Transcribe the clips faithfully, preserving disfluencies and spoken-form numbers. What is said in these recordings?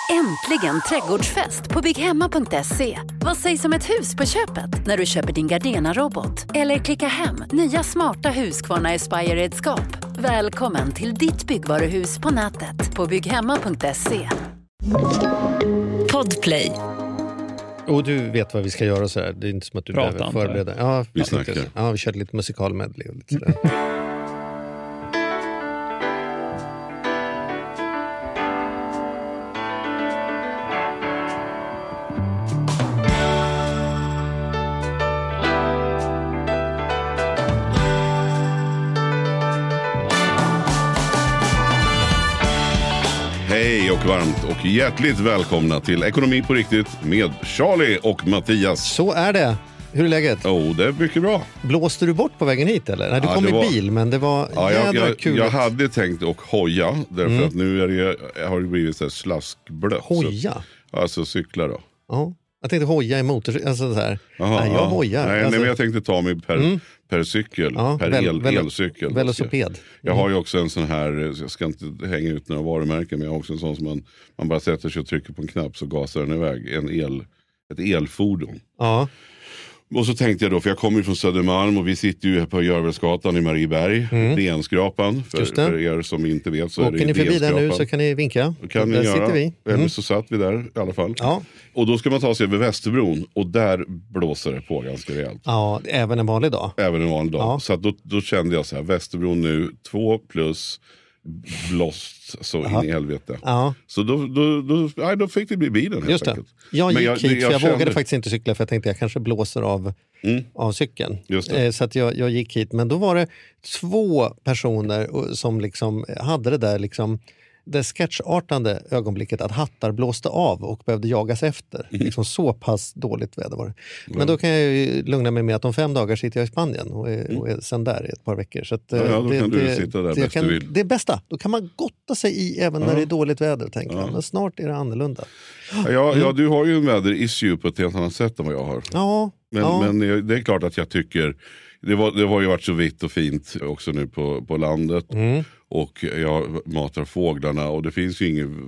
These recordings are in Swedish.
Äntligen trädgårdsfest på bygghemma punkt se. Vad sägs om ett hus på köpet när du köper din Gardena-robot? Eller klicka hem nya smarta Husqvarna Aspire-redskap. Välkommen till ditt byggvaruhus på nätet på bygghemma punkt se. Podplay. Och du vet vad vi ska göra så här. Det är inte som att du Prata, behöver förbereda. Ja, vi snackar. Ja, vi körde lite musikalmedley och lite sådär. Hej och varmt och hjärtligt välkomna till Ekonomi på riktigt med Charlie och Mattias. Så är det. Hur är läget? Oh, det är mycket bra. Blåste du bort på vägen hit eller? Nej, du Ja, kom i var... bil, men det var ja, jädra jag, jag, kul. Jag hade tänkt att hoja, därför mm. att nu är det, har det blivit så här slaskblött. Hoja? Så, alltså cykla då. Ja, jag tänkte hoja i motor... Alltså så här. Aha, nej, jag ja. hojar. Nej, alltså... nej, men jag tänkte ta mig per, mm. per cykel, ja, per väl, el, väl, elcykel. Velociped. Mm. Jag har ju också en sån här, jag ska inte hänga ut några varumärken, men jag har också en sån som man, man bara sätter sig och trycker på en knapp så gasar den iväg. En el, ett elfordon. Ja. Och så tänkte jag då, för jag kommer ju från Södermalm och vi sitter ju här på Görvelsgatan i Marieberg, mm. Denskrapan, för, för er som inte vet så åker är det ni förbi Denskrapan. där nu så kan ni vinka. Kan där ni sitter göra. vi. Mm. Eller så satt vi där i alla fall. Ja. Och då ska man ta sig över Västerbron och där blåser det på ganska rejält. Ja, även en vanlig dag. Även en vanlig dag. Ja. Så att då, då kände jag så här, Västerbron nu, två plus blåst så Aha. in i helvete. Ja. Så då, då, då, nej, då fick det bli bilen helt Just det. enkelt. Jag gick Men jag, hit jag, för jag kände... vågade faktiskt inte cykla för jag tänkte jag kanske blåser av, mm. av cykeln. Just det. Eh, så att jag, jag gick hit. Men då var det två personer som liksom hade det där liksom det sketchartande ögonblicket att hattar blåste av och behövde jagas efter. Mm. Liksom så pass dåligt väder var det. Men mm. då kan jag ju lugna mig med att om fem dagar sitter jag i Spanien och är, och är sen där i ett par veckor. Så att, ja, ja, då det, kan du det, sitta där det, bäst kan, du vill. det är bästa. Då kan man gotta sig i även ja. när det är dåligt väder, tänker ja. jag. Men snart är det annorlunda. Ja, ja, mm. ja, du har ju en väder-issue på ett helt annat sätt än vad jag har. Ja. Men, ja. men det är klart att jag tycker, det, var, det har ju varit så vitt och fint också nu på, på landet. Mm. Och jag matar fåglarna och det finns ju inget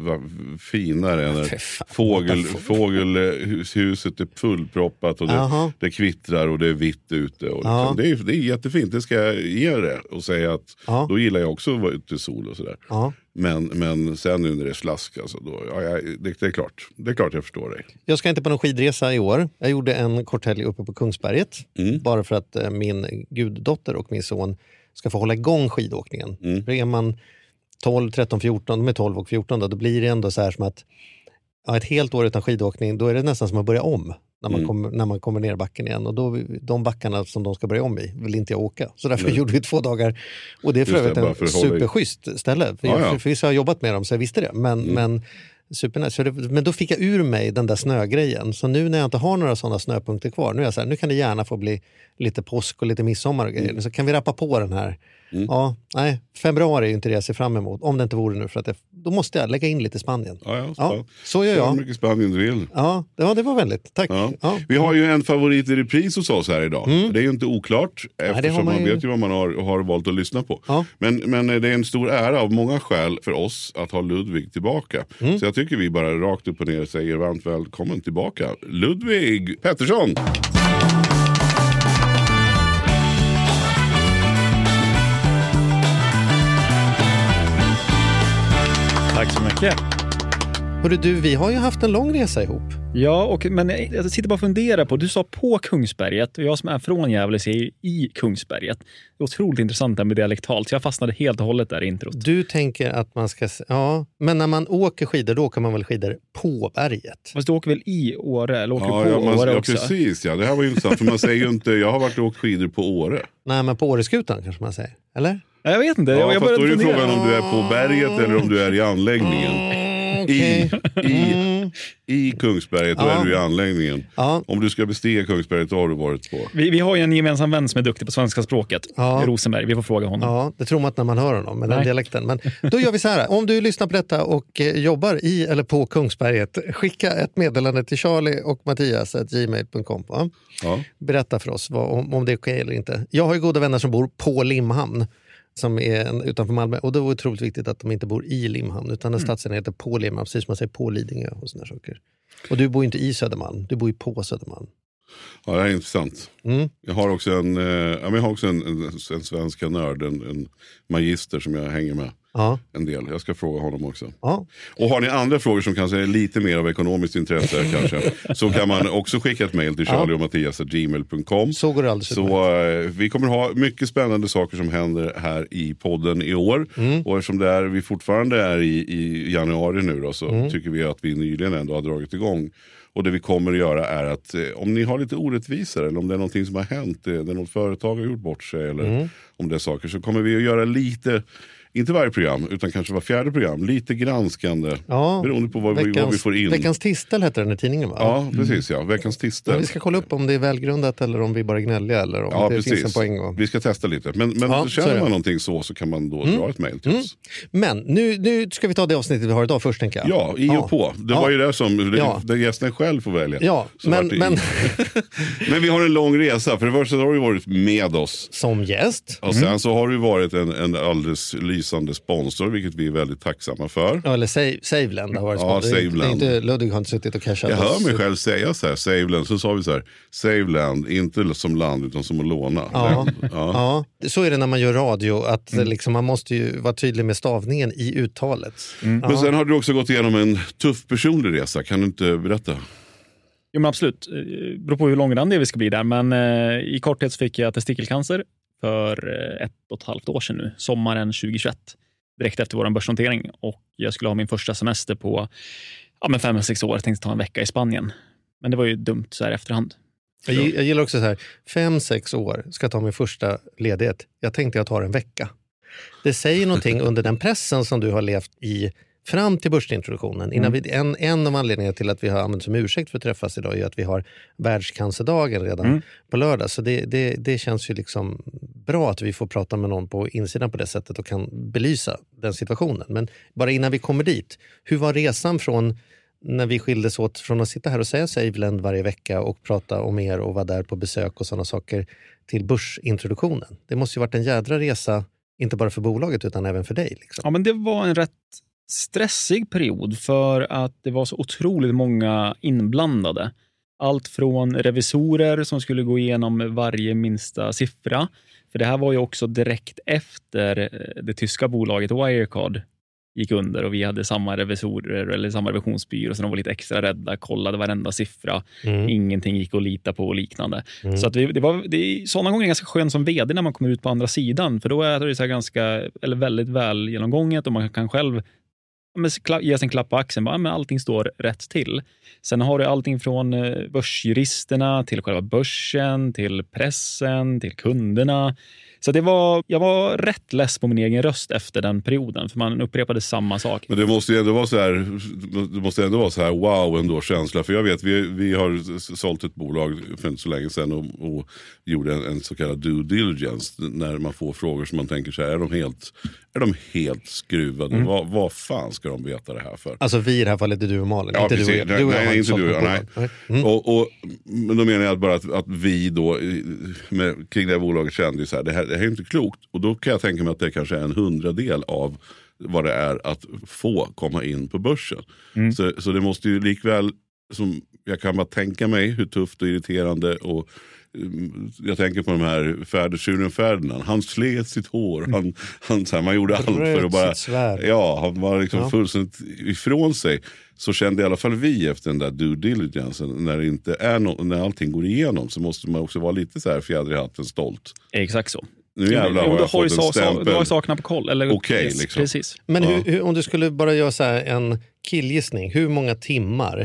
finare än när fågel, fågelhuset är fullproppat och det, det kvittrar och det är vitt ute. Och liksom, det, är, det är jättefint, det ska jag ge det och säga att ja. Då gillar jag också att vara ute i sol och sådär. Ja. Men, men sen nu när det är slask, alltså, då, ja, det, det, är klart. det är klart jag förstår dig. Jag ska inte på någon skidresa i år. Jag gjorde en kort helg uppe på Kungsberget. Mm. Bara för att eh, min guddotter och min son ska få hålla igång skidåkningen. Mm. För är man tolv, tretton, fjorton, de är tolv och fjorton då, då blir det ändå så här som att ja, ett helt år utan skidåkning, då är det nästan som att börja om när man, mm. kommer, när man kommer ner backen igen. Och då, de backarna som de ska börja om i vill inte jag åka. Så därför Nej. gjorde vi två dagar. Och det är för övrigt en superschysst ställe. För, ja, ja. för, för jag har jobbat med dem så jag visste det. Men, mm. men supernice. Det, men då fick jag ur mig den där snögrejen. Så nu när jag inte har några sådana snöpunkter kvar, nu är jag så här, nu kan det gärna få bli lite påsk och lite midsommar och grejer. Mm. Så kan vi rappa på den här. Mm. Ja, nej, februari är ju inte det jag ser fram emot. Om det inte vore nu, för att jag, då måste jag lägga in lite Spanien. Ja, ja, ja, så gör jag. Så mycket Spanien du vill. Ja, det var, det var väldigt. Tack. Ja. Ja. Vi har ju en favorit i repris hos oss här idag. Mm. Det är ju inte oklart, eftersom nej, man, man ju... vet ju vad man har, har valt att lyssna på. Ja. Men, men det är en stor ära av många skäl för oss att ha Ludvig tillbaka. Mm. Så jag tycker vi bara rakt upp och ner säger varmt välkommen tillbaka. Ludvig Pettersson! Tack så mycket. Hörru du, vi har ju haft en lång resa ihop. Ja, och, men jag sitter bara och funderar på, du sa på Kungsberget och jag som är från Gävle ser ju i Kungsberget. Det är otroligt intressant där med dialektalt, så jag fastnade helt och hållet där i introt. Du tänker att man ska, ja, men när man åker skidor då åker man väl skidor på berget? Fast du åker väl i Åre, eller åker ja, på ja, man, Åre ja, också? Precis, ja, det här var ju intressant, för man säger ju inte, jag har varit och åkt skidor på Åre. Nej, men på Åreskutan kanske man säger, eller? Jag vet inte. Ja, jag fast då är det frågan om du är på berget eller om du är i anläggningen. Mm, okay. I, i, I Kungsberget, då ja. är du i anläggningen. Ja. Om du ska bestiga Kungsberget, då har du varit på. Vi, vi har ju en gemensam vän som är duktig på svenska språket. Ja. Rosenberg, vi får fråga honom. Ja, det tror man inte när man hör honom med den dialekten. Men då gör vi så här. Om du lyssnar på detta och eh, jobbar i eller på Kungsberget, skicka ett meddelande till Charlie och Mattias at gmail punkt com. Ja? Berätta för oss vad, om, om det är okej eller inte. Jag har ju goda vänner som bor på Limhamn. som är en, utanför Malmö. Och det var otroligt viktigt att de inte bor i Limhamn utan en Mm. stadsdel heter på Limhamn, precis som man säger på Lidingö och sådana saker. Och du bor ju inte i Södermalm, du bor ju på Södermalm. Ja, det är intressant. Mm. Jag har också en, eh, ja, men jag har också en, en, en svenska nörd, en, en magister som jag hänger med Ja. en del. Jag ska fråga honom också. Ja. Och har ni andra frågor som kanske är lite mer av ekonomiskt intresse kanske, så kan man också skicka ett mejl till charlie och mattias snabel-a gmail punkt com. Så går det alldeles Så eh, vi kommer ha mycket spännande saker som händer här i podden i år. Mm. Och eftersom det är, vi fortfarande är i, i januari nu då, så Mm. tycker vi att vi nyligen ändå har dragit igång. Och det vi kommer att göra är att eh, om ni har lite orättvisor eller om det är någonting som har hänt, eh, där något företag har gjort bort sig eller Mm. om det är saker, så kommer vi att göra lite, inte varje program utan kanske var fjärde program, lite granskande Ja. beroende på vad, vi, Veckans, vad vi får in. Veckans tistel heter den i tidningen, va? Ja, precis ja. Veckans tistel. Men vi ska kolla upp om det är välgrundat eller om vi bara gnälliga eller om Ja, det precis. finns en poäng. Och... Vi ska testa lite. Men, men Ja, så är känner det. man någonting så så kan man då Mm. dra ett mejl till Mm. oss. Men nu, nu ska vi ta det avsnittet vi har idag först, tänker jag. Ja, i och Ja. på. Det Ja. var ju det som det, Ja. det gästen själv får välja. Ja, Så men, vart det i. men Men vi har en lång resa. För det första har du varit med oss. som gäst, Och sen så har du varit en, en alldeles lysande sponsor, vilket vi är väldigt tacksamma för. eller Save, Saveland har varit Ja, sponsor. Det är- Saveland. det är inte, Ludvig har inte suttit och cashat Jag hör oss. mig själv säga så här, Saveland. Så sa vi så här, Saveland, inte som land utan som att låna. Ja. ja. Ja, så är det när man gör radio, att Mm. liksom, man måste ju vara tydlig med stavningen i uttalet. Mm. Men sen har du också gått igenom en tuff personlig resa. Kan du inte berätta? Jo, men absolut. Det beror på hur långrandig vi ska bli där. Men eh, i korthet så fick jag testikelcancer för eh, ett och ett halvt år sedan nu. Sommaren tjugohundratjugoett. Direkt efter vår börsnotering. Och jag skulle ha min första semester på ja, men fem, sex år. Jag tänkte ta en vecka i Spanien. Men det var ju dumt så här i efterhand. Jag, gi- jag gillar också så här, fem, sex år ska jag ta min första ledighet. Jag tänkte jag tar en vecka. Det säger någonting under den pressen som du har levt i fram till börsintroduktionen. Innan vi, en, en av anledningarna till att vi har använt som ursäkt för att träffas idag är att vi har världscancerdagen redan Mm. på lördag. Så det, det, det känns ju liksom bra att vi får prata med någon på insidan på det sättet och kan belysa den situationen. Men bara innan vi kommer dit, hur var resan från när vi skildes åt från att sitta här och säga Saveland varje vecka och prata om er och vara där på besök och sådana saker till börsintroduktionen? Det måste ju varit en jädra resa, inte bara för bolaget utan även för dig. Liksom. Ja, men det var en rätt stressig period för att det var så otroligt många inblandade. Allt från revisorer som skulle gå igenom varje minsta siffra. För det här var ju också direkt efter det tyska bolaget Wirecard gick under och vi hade samma revisorer eller samma revisionsbyrå, så de var lite extra rädda, kollade varenda siffra. Mm. Ingenting gick att lita på och liknande. Mm. Så att vi, det var det är sådana gånger ganska skönt som vd när man kommer ut på andra sidan, för då är det så här ganska, eller väldigt väl genomgånget och man kan själv men, ge sig en klapp på axeln, bara, men allting står rätt till. Sen har du allting från börsjuristerna till själva börsen, till pressen, till kunderna. Så det var, jag var rätt less på min egen röst efter den perioden, för man upprepade samma sak. Men det måste ju ändå vara så här, det måste ändå vara så här wow ändå känsla. För jag vet, vi, vi har sålt ett bolag för inte så länge sedan och, och gjorde en, en så kallad due diligence. När man får frågor som man tänker så här, är de helt, är de helt skruvade? Mm. Vad, vad fan ska de veta det här för? Alltså vi i det här fallet är du och Malin. Ja, inte precis. du och, du och nej, jag har inte sålt du. något Nej. bolag. Mm. Och, och, men då menar jag bara att, att vi då med, kring det här bolaget kände så här, det här, det här är inte klokt. Och då kan jag tänka mig att det kanske är en hundradel av vad det är att få komma in på börsen. Mm. Så, så det måste ju likväl, som jag kan bara tänka mig hur tufft och irriterande och jag tänker på de här färdertjuren Ferdinand. Han slet sitt hår. Han, han, så här, man gjorde allt för att bara... Ja, han var liksom ja. fullständigt ifrån sig. Så kände i alla fall vi efter den där due diligence. När, det inte är no- när allting går igenom så måste man också vara lite så här fjäder i hatten stolt. Exakt så. Nu jävlar har jag, jag fått en sa, stämpel. Du har ju sakerna på koll. Okej, okay, yes, liksom. Precis. Men ja. hur, hur, om du skulle bara göra så här en killgissning. Hur många timmar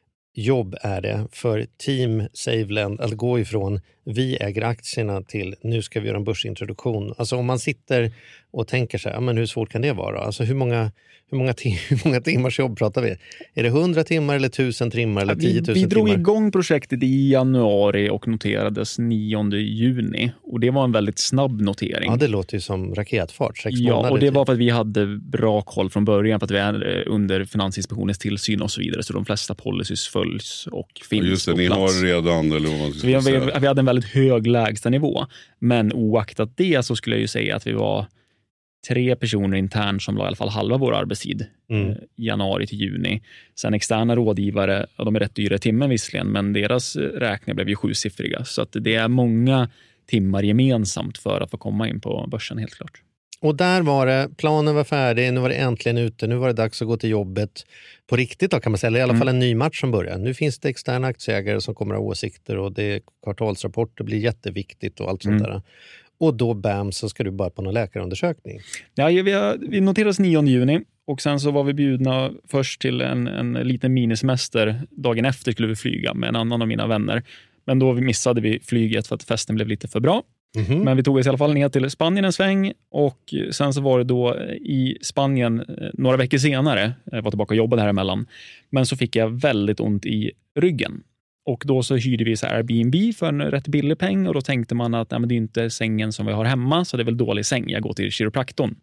jobb är det för Team Saveland att gå ifrån vi äger aktierna till nu ska vi göra en börsintroduktion? Alltså om man sitter och tänker så här, men hur svårt kan det vara? Alltså hur många, hur många, tim- hur många timmars jobb pratar vi? Är det hundra timmar eller tusen timmar eller tio tusen timmar? Vi drog igång projektet i januari och noterades nionde juni. Och det var en väldigt snabb notering. Ja, det låter ju som raketfart. Sex ja, månader och det tid. var för att vi hade bra koll från början för att vi är under Finansinspektionens tillsyn och så vidare. Så de flesta policies följs och finns just det, på ni plats. har redan... Eller vad man ska så vi, säga. vi, vi hade en väldigt hög lägsta nivå. Men oaktat det så skulle jag ju säga att vi var tre personer internt som la i alla fall halva vår arbetstid. Mm. Eh, januari till juni. Sen externa rådgivare, ja, de är rätt dyra i timmen visserligen, men deras räkningar blev ju sjusiffriga. Så att det är många timmar gemensamt för att få komma in på börsen, helt klart. Och där var det, planen var färdig, nu var det äntligen ute, nu var det dags att gå till jobbet på riktigt då, kan man säga, eller i alla fall en ny match som börjar. Nu finns det externa aktieägare som kommer att ha åsikter och det är kvartalsrapporter, blir jätteviktigt och allt sånt mm. där. Och då bam så ska du bara på någon läkarundersökning. Ja, vi, har, vi noterades nionde juni och sen så var vi bjudna först till en, en liten minisemester. Dagen efter skulle vi flyga med en annan av mina vänner. Men då missade vi flyget för att festen blev lite för bra. Mm-hmm. Men vi tog oss i alla fall ner till Spanien en sväng och sen så var det då i Spanien några veckor senare, jag var tillbaka och jobbade här emellan, men så fick jag väldigt ont i ryggen. Och då så hyrde vi så här Airbnb för en rätt billig peng och då tänkte man att nej, men det är inte sängen som vi har hemma så det är väl dålig säng, jag går till kiropraktorn.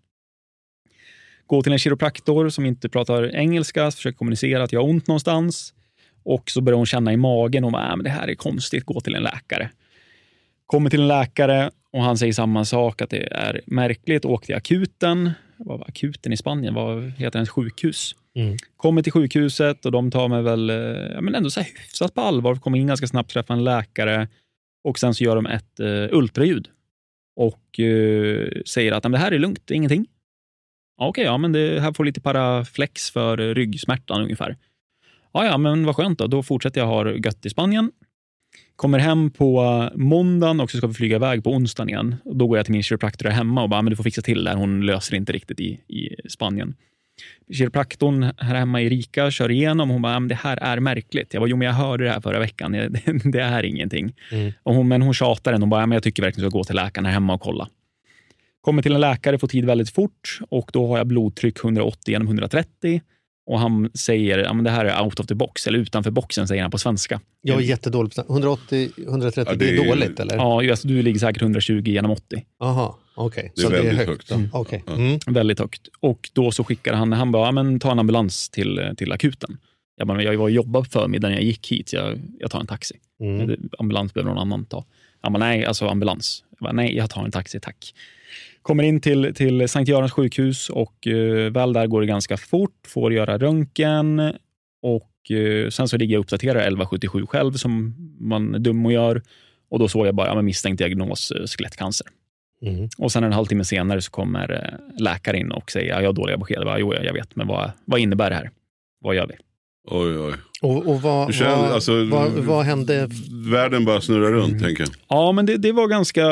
Gå till en kiropraktor som inte pratar engelska, försöker kommunicera att jag har ont någonstans och så börjar hon känna i magen och nej, men det här är konstigt, gå till en läkare. Kommer till en läkare och han säger samma sak, att det är märkligt. Åkte till akuten. Vad var akuten i Spanien? Vad heter det? Ett sjukhus. Mm. Kommer till sjukhuset och de tar mig väl ja, men ändå så här hyfsat på allvar. Kommer in ganska snabbt, träffa en läkare och sen så gör de ett uh, ultraljud. Och uh, säger att det här är lugnt, det är ingenting. Okej, okay, ja men det här får lite paraflex för uh, ryggsmärtan ungefär. Ja, ja men vad skönt då. Då fortsätter jag ha gött i Spanien. Kommer hem på måndagen och så ska vi flyga iväg på onsdagen igen. Och då går jag till min kiropraktor hemma och bara, men du får fixa till där. Hon löser inte riktigt i, i Spanien. Kiropraktorn här hemma i Rika kör igenom. Hon bara, men det här är märkligt. Jag bara, jo men jag hörde det här förra veckan. Det, det är ingenting. Mm. Och hon, men hon tjatar den och bara, men jag tycker verkligen att jag ska gå till läkaren här hemma och kolla. Kommer till en läkare, får tid väldigt fort. Och då har jag blodtryck hundraåttio genom hundratrettio. Och han säger, ja men det här är out of the box. Eller utanför boxen säger han på svenska. Jag är jättedåligt. hundraåttio hundratrettio, ja, det, är det är dåligt eller? Ja, alltså, du ligger säkert hundratjugo genom åttio. Aha, okej. Okay. Det är så väldigt det är högt. högt. Mm. Okay. Mm. Väldigt högt. Och då så skickar han, han bara, ja, men ta en ambulans till, till akuten. Jag bara, jag var och jobbade på förmiddagen när jag gick hit. Jag, jag tar en taxi. Mm. Ambulans behöver någon annan ta. Ja, men nej, alltså ambulans. Jag bara, nej, jag tar en taxi, tack. Kommer in till, till Sankt Görans sjukhus och uh, väl där går det ganska fort. Får göra röntgen och uh, sen så ligger jag och uppdaterar elva sjuttiosju själv som man är dum och gör. Och då såg jag bara, ja, men misstänkt diagnos uh, skelettcancer. Mm. Och sen en halvtimme senare så kommer uh, läkare in och säger, ja, jag har dåliga besked. Jag bara, jo, jag vet, men vad, vad innebär det här? Vad gör vi? Oj, oj. Och, och vad, känner, vad, alltså, vad, vad hände? Världen bara snurrar runt, mm. tänker jag. Ja, men det, det var ganska...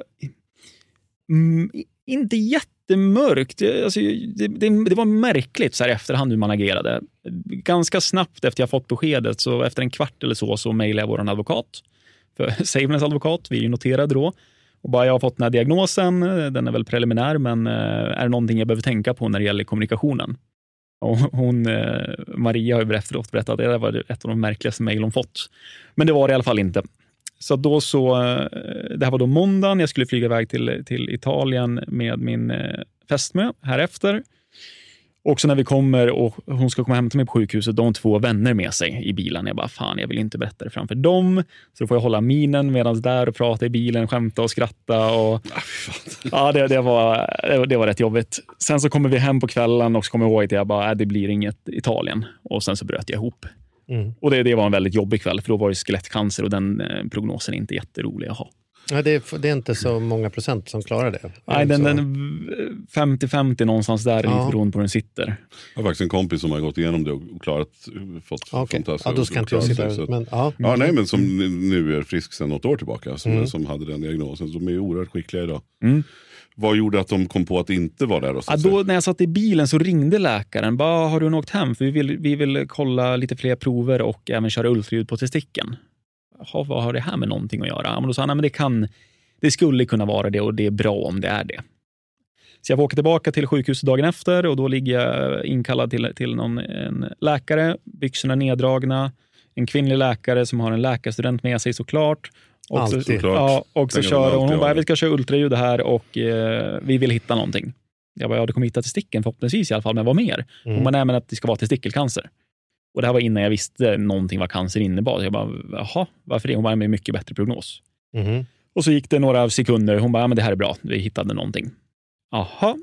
Mm, inte jättemörkt. Alltså, det, det, det var märkligt så här efterhand hur man agerade. Ganska snabbt efter jag fått beskedet, så efter en kvart eller så, så mejlade jag vår advokat. För Saveness advokat, vi är ju noterade då. Och bara, jag har fått den här diagnosen, den är väl preliminär, men är det någonting jag behöver tänka på när det gäller kommunikationen? Och hon, Maria har ju berättat, berättat att det var ett av de märkligaste mejl hon fått. Men det var det i alla fall inte. Så då så, det här var då måndagen, jag skulle flyga iväg till, till Italien med min fästmö här efter. Och så när vi kommer och hon ska komma hem till mig på sjukhuset, de har två vänner med sig i bilen. Jag bara, fan, jag vill inte berätta det framför dem. Så då får jag hålla minen medan där och prata i bilen, skämta och skratta. Och, ja, det, det, var, det, det var rätt jobbigt. Sen så kommer vi hem på kvällen och så kommer jag ihåg att jag bara, äh, det blir inget Italien. Och sen så bröt jag ihop. Mm. Och det, det var en väldigt jobbig kväll, för då var det skelettcancer och den eh, prognosen är inte jätterolig att ha. Ja, det, är, det är inte så många procent som klarar det. Nej, den, den femtio femtio någonstans där, ja. Lite beroende på hur den sitter. Jag har faktiskt en kompis som har gått igenom det och klarat, fått okay. fantastiskt. Ja, då ska inte jag sitta där. Men, ja. ja, nej, men som nu är frisk sedan något år tillbaka, som, mm. som hade den diagnosen. De är oerhört skickliga idag. Mm. Vad gjorde att de kom på att inte vara där? Ja, då, när jag satt i bilen så ringde läkaren. Bara, har du åkt hem? För vi vill, vi vill kolla lite fler prover och även köra ultraljud på testikeln. Jaha, vad har det här med någonting att göra? Ja, men då sa han, nej, men det, kan, det skulle kunna vara det och det är bra om det är det. Så jag får åka tillbaka till sjukhuset dagen efter och då ligger jag inkallad till, till någon en läkare. Byxorna neddragna. En kvinnlig läkare som har en läkarstudent med sig såklart. Och så, ja, och så kör hon, hon bara, vi ska köra ultraljud här och eh, vi vill hitta någonting. Jag bara, ja, det kommer hitta testikeln förhoppningsvis i alla fall, men vad mer? Mm. Hon bara, nej, men att det ska vara testikelcancer. Och det här var innan jag visste någonting vad cancer innebar. Jag bara, jaha, varför det? Hon var med mycket bättre prognos. Mm. Och så gick det några sekunder, hon bara, ja, men det här är bra, vi hittade någonting. Jaha.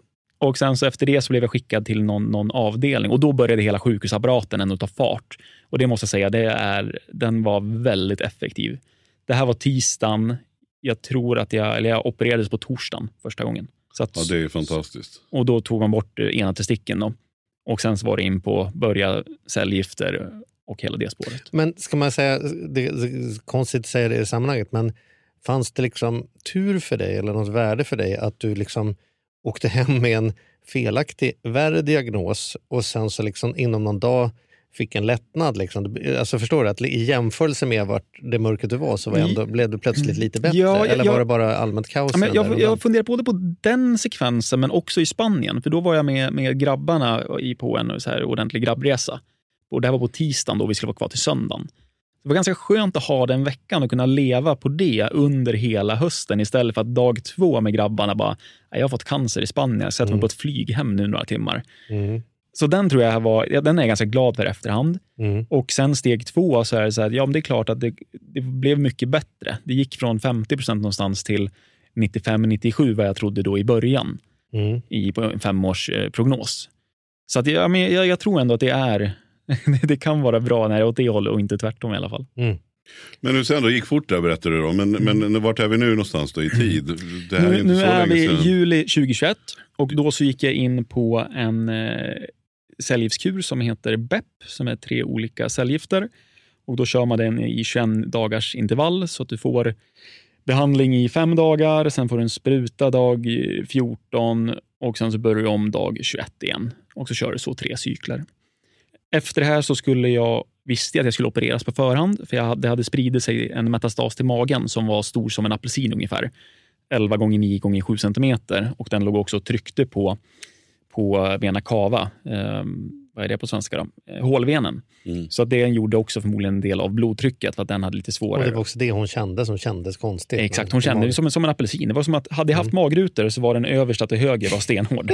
Och sen så efter det så blev jag skickad till någon, någon avdelning. Och då började hela sjukhusapparaten ändå ta fart. Och det måste jag säga, det är, den var väldigt effektiv. Det här var tisdagen. Jag tror att jag, eller jag opererades på torsdagen första gången. Så att, ja, det är fantastiskt. Och då tog man bort ena testikeln då. Och sen så var det in på börja cellgifter och hela det spåret. Men ska man säga, det är konstigt att säga det i sammanhanget, men fanns det liksom tur för dig eller något värde för dig att du liksom åkte hem med en felaktig värre diagnos och sen så liksom inom någon dag fick en lättnad liksom? Alltså förstår du att i jämförelse med vart det mörkret du var så var ändå, blev du plötsligt lite bättre? Ja, eller jag, var det bara allmänt kaos? Ja, men jag jag funderar både på den sekvensen men också i Spanien. För då var jag med, med grabbarna i, på en så här ordentlig grabbresa. Och det här var på tisdagen då vi skulle vara kvar till söndagen. Det var ganska skönt att ha den veckan och kunna leva på det under hela hösten istället för att dag två med grabbarna bara, jag har fått cancer i Spanien, jag sätter mig mm. på ett flyg hem nu några timmar. Mm. Så den tror jag var, ja, den är jag ganska glad för efterhand. Mm. Och sen steg två så är det så här, ja men det är klart att det, det blev mycket bättre. Det gick från femtio procent någonstans till nittiofem nittiosju vad jag trodde då i början. Mm. I på en femårs eh, prognos. Så att, ja, men jag, jag tror ändå att det är det kan vara bra när det är åt det hållet och inte tvärtom i alla fall. Mm. Men nu sen då, gick fort där berättar du då. Men, mm. men vart är vi nu någonstans då i tid? Det här nu är, inte nu så är vi i juli tjugohundratjugoett och då så gick jag in på en eh, cellgiftskur som heter B E P som är tre olika cellgifter. Och då kör man den i tjugoett dagars intervall så att du får behandling i fem dagar, sen får du en spruta dag fjorton och sen så börjar du om dag tjugoett igen. Och så kör du så tre cykler. Efter det här så skulle jag, visste jag att jag skulle opereras på förhand för jag hade, det hade spridit sig en metastas till magen som var stor som en apelsin ungefär. elva gånger nio gånger sju centimeter och den låg också och tryckte på, på vena cava. Eh, vad är det på svenska då? Eh, hålvenen. Mm. Så att det gjorde också förmodligen en del av blodtrycket för att den hade lite svårare. Och det var också det hon kände som kändes konstigt. Exakt, hon kände det som en, som en apelsin. Det var som att hade jag haft mm. magrutor så var den översta till höger var stenhård.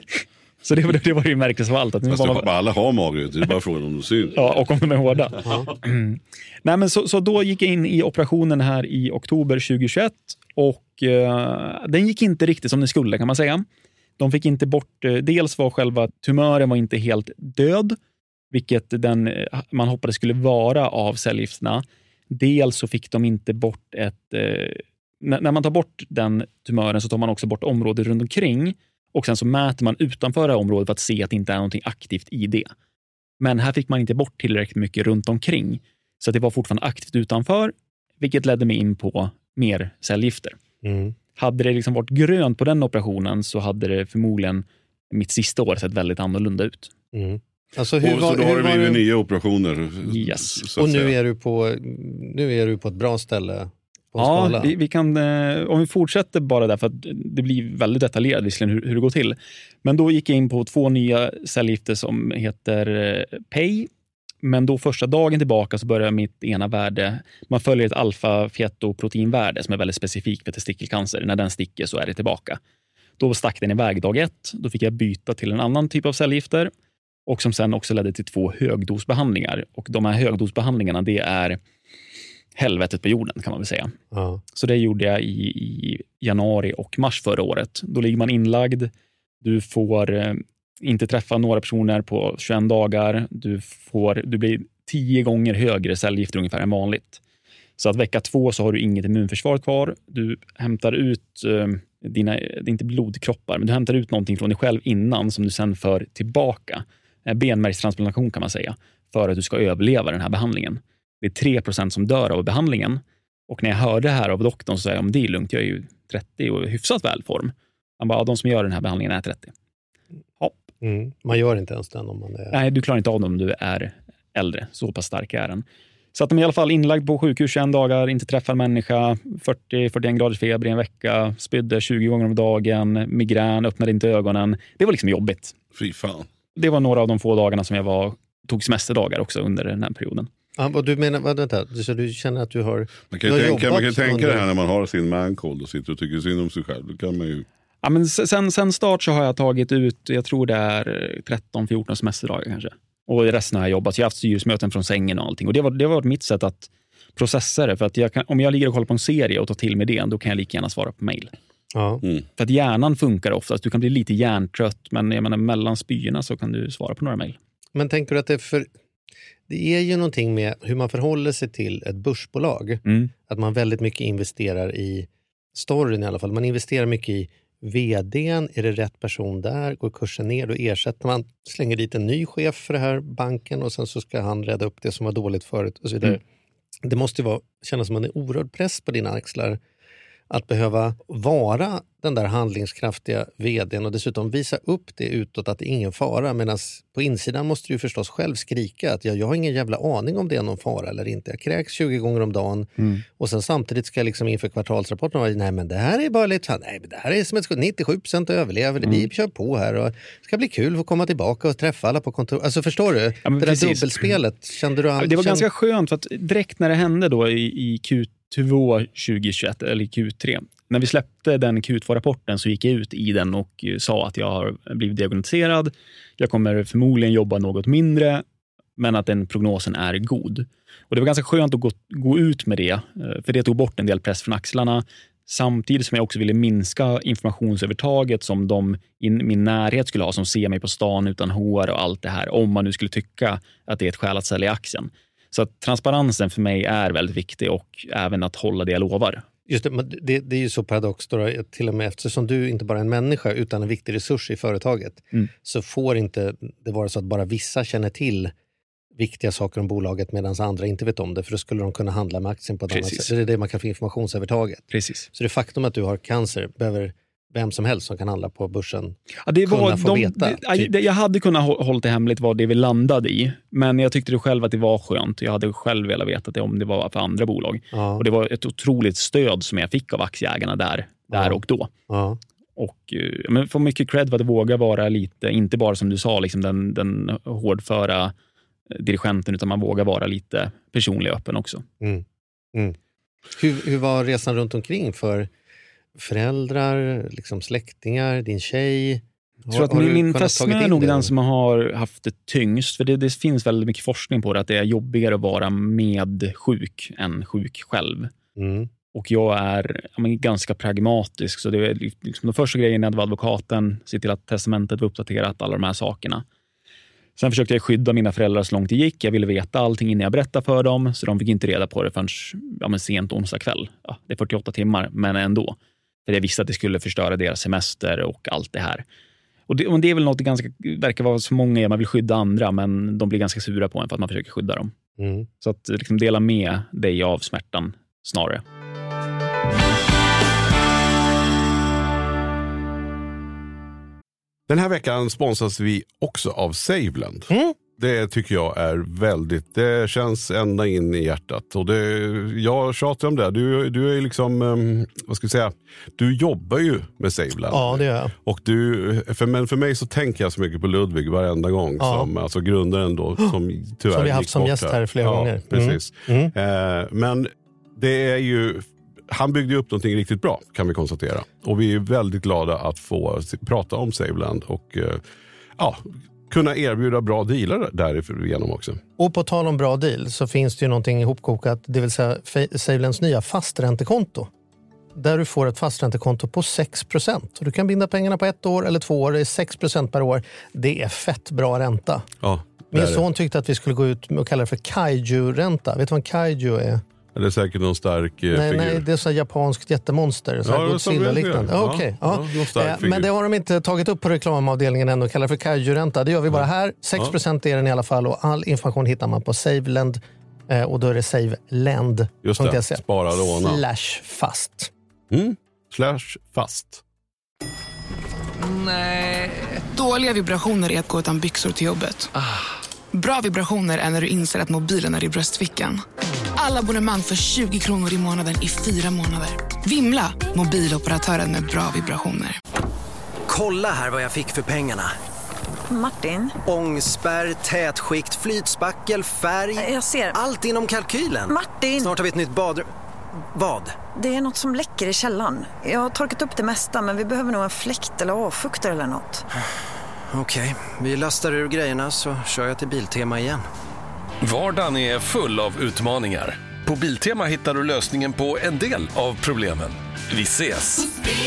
Så det var det var ju märkligt av allt. Att Fast man... alla har magrutor, det är bara frågan om de syns. Ja, och om de är hårda. Mm. Nej, men så, så då gick jag in i operationen här i oktober tjugohundratjugoett och eh, den gick inte riktigt som den skulle kan man säga. De fick inte bort, eh, dels var själva tumören var inte helt död, vilket den, man hoppades skulle vara av cellgifterna. Dels så fick de inte bort ett... Eh, när, när man tar bort den tumören så tar man också bort området runt omkring. Och sen så mäter man utanför det här området för att se att det inte är någonting aktivt i det. Men här fick man inte bort tillräckligt mycket runt omkring. Så att det var fortfarande aktivt utanför, vilket ledde mig in på mer cellgifter. Mm. Hade det liksom varit grönt på den operationen så hade det förmodligen mitt sista år sett väldigt annorlunda ut. Mm. Alltså hur och var, så då har det blivit du... nya operationer. Yes. Och nu är, du på, nu är du på ett bra ställe. Ja, vi, vi kan, eh, om vi fortsätter bara där för att det blir väldigt detaljerat visserligen hur, hur det går till. Men då gick jag in på två nya cellgifter som heter eh, P E Y. Men då första dagen tillbaka så börjar mitt ena värde, man följer ett alfa-fetoproteinvärde som är väldigt specifikt för testikelcancer. När den sticker så är det tillbaka. Då stack den iväg dag ett. Då fick jag byta till en annan typ av cellgifter. Och som sen också ledde till två högdosbehandlingar. Och de här högdosbehandlingarna det är helvetet på jorden kan man väl säga. Ja. Så det gjorde jag i, i januari och mars förra året. Då ligger man inlagd. Du får eh, inte träffa några personer på tjugoett dagar. Du, får, du blir tio gånger högre cellgifter ungefär än vanligt. Så att vecka två så har du inget immunförsvar kvar. Du hämtar ut eh, dina, det är inte blodkroppar, men du hämtar ut någonting från dig själv innan som du sen för tillbaka. Eh, benmärgstransplantation kan man säga. För att du ska överleva den här behandlingen. Det är tre procent som dör av behandlingen. Och när jag hörde det här av doktorn så sa jag, om det är lugnt, jag är ju trettio och hyfsat välform. Han bara, de som gör den här behandlingen är trettio. Hopp. Mm. Man gör inte ens den om man är... Nej, du klarar inte av den om du är äldre. Så pass stark är den. Så att de är i alla fall inlagd på sjukhus tjugoett dagar, inte träffar människa, fyrtio till fyrtioen graders feber i en vecka, spydde tjugo gånger om dagen, migrän, öppnade inte ögonen. Det var liksom jobbigt. Fy fan. Det var några av de få dagarna som jag var, tog semesterdagar också under den här perioden. Ja, vad du menar, vad vänta, så du känner att du har Man kan ju tänka, man kan tänka under... det här när man har sin man-cold och sitter och tycker synd om sig själv. Då kan man ju... Ja, men sen, sen start så har jag tagit ut, jag tror det är tretton fjorton semesterdagar kanske. Och resten har jag jobbat, så jag har haft styrelsemöten från sängen och allting. Och det var, det var mitt sätt att processa det. För att jag kan, om jag ligger och kollar på en serie och tar till med det, då kan jag lika gärna svara på mejl. Ja. Mm. För att hjärnan funkar oftast. Du kan bli lite hjärntrött, men jag menar, mellan spyorna så kan du svara på några mejl. Men tänker du att det är för... Det är ju någonting med hur man förhåller sig till ett börsbolag. Mm. Att man väldigt mycket investerar i storyn i alla fall. Man investerar mycket i vdn, är det rätt person där? Går kursen ner, då ersätter man, slänger dit en ny chef för det här banken och sen så ska han rädda upp det som var dåligt förut och så vidare. Mm. Det måste ju vara, kännas som en oerhörd press på dina axlar att behöva vara den där handlingskraftiga vdn och dessutom visa upp det utåt att det är ingen fara. Medan på insidan måste du ju förstås själv skrika att jag, jag har ingen jävla aning om det är någon fara eller inte. Jag kräks tjugo gånger om dagen mm. och sen samtidigt ska jag liksom inför kvartalsrapporten vara, nej men det här är bara lite, nej men det här är som ett nittiosju procent överlever, mm. vi kör på här och det ska bli kul att få komma tillbaka och träffa alla på kontor. Alltså förstår du? Ja, det där dubbelspelet, kände du all... Det var kände... ganska skönt för att direkt när det hände då i, i Q två tjugohundratjugoett eller Q tre. När vi släppte den Q två-rapporten så gick jag ut i den och sa att jag har blivit diagnostiserad. Jag kommer förmodligen jobba något mindre, men att den prognosen är god. Och det var ganska skönt att gå, gå ut med det, för det tog bort en del press från axlarna. Samtidigt som jag också ville minska informationsövertaget som de i min närhet skulle ha, som ser mig på stan utan hår och allt det här, om man nu skulle tycka att det är ett skäl att sälja aktien. Så att transparensen för mig är väldigt viktig och även att hålla det jag lovar. Just det, det, det är ju så paradox då, till och med eftersom du inte bara är en människa utan en viktig resurs i företaget mm. så får inte det vara så att bara vissa känner till viktiga saker om bolaget medan andra inte vet om det, för då skulle de kunna handla med aktien på ett Precis. annat sätt. Det är det man kan få informationsövertaget. Precis. Så det faktum att du har cancer behöver vem som helst som kan handla på börsen ja, det var, kunna få de, veta. Det, typ. Jag hade kunnat hålla det hemligt vad det vi landade i, men jag tyckte det själv att det var skönt. Jag hade själv velat veta det om det var för andra bolag. Ja. Och det var ett otroligt stöd som jag fick av aktieägarna där, där ja. och då. Ja. Och men får mycket cred för att våga vara lite, inte bara som du sa, liksom den, den hårdföra dirigenten, utan man vågar vara lite personlig och öppen också. Mm. Mm. Hur, hur var resan runt omkring för föräldrar, liksom släktingar, din tjej? Jag tror att min, min fästmö är nog det? den som har haft det tyngst, för det, det finns väldigt mycket forskning på det, att det är jobbigare att vara med sjuk än sjuk själv. Mm. Och jag är ja, men, ganska pragmatisk, så det är liksom de första grejerna att vara advokaten, se till att testamentet var uppdaterat, alla de här sakerna. Sen försökte jag skydda mina föräldrar så långt det gick. Jag ville veta allting innan jag berättade för dem, så de fick inte reda på det förrän ja, men sent onsdag kväll. Ja, det är fyrtioåtta timmar, men ändå. För jag visste att det skulle förstöra deras semester och allt det här. Och det, och det är väl något det ganska, verkar vara så många, man vill skydda andra, men de blir ganska sura på en för att man försöker skydda dem. Mm. Så att liksom dela med dig av smärtan snarare. Den här veckan sponsras vi också av SaveLend. Mm. Det tycker jag är väldigt, det känns ända in i hjärtat. Och det, jag tjatar om det. Du, du är liksom, um, vad ska jag säga, du jobbar ju med SaveLend. Ja, det gör jag. Och du, för, men för mig så tänker jag så mycket på Ludvig varenda gång. Ja. Som, alltså grundaren då, som tyvärr som vi har haft som gäst här, här flera ja, gånger. Precis. Mm. Mm. Eh, men det är ju... Han byggde upp någonting riktigt bra, kan vi konstatera. Och vi är väldigt glada att få prata om SaveLend och eh, ja, kunna erbjuda bra dealar därigenom också. Och på tal om bra deal så finns det ju någonting ihopkokat, det vill säga SaveLends nya fasträntekonto. Där du får ett fasträntekonto på sex procent. Du kan binda pengarna på ett år eller två år, det är sex procent per år. Det är fett bra ränta. Ja, min son tyckte att vi skulle gå ut och kalla det för kaiju-ränta. Vet du vad en kaiju är? Det är säkert någon stark eh, nej, figur. Nej, det är så japanskt jättemonster. Så ja, Godzilla-liknande. Ja, okay, ja. Ja, men det har de inte tagit upp på reklamavdelningen än och kallar för kaiju-ränta. Det gör vi bara här. sex procent är den i alla fall och all information hittar man på SaveLend. Eh, och då är det savelend punkt se. Spara låna. Slash fast. Mm. Slash fast. Nej. Dåliga vibrationer är att gå utan byxor till jobbet. Ah. Bra vibrationer är när du inser att mobilen är i bröstfickan. Alla abonnemang för tjugo kronor i månaden i fyra månader. Vimla, mobiloperatören med bra vibrationer. Kolla här vad jag fick för pengarna. Martin? Ångspärr, tätskikt, flytspackel, färg. Jag ser. Allt inom kalkylen. Martin! Snart har vi ett nytt badrum. Vad? Det är något som läcker i källaren. Jag har torkat upp det mesta, men vi behöver nog en fläkt eller avfuktare eller något. Okej, okay. Vi lastar ur grejerna så kör jag till Biltema igen. Vardagen är full av utmaningar. På Biltema hittar du lösningen på en del av problemen. Vi ses!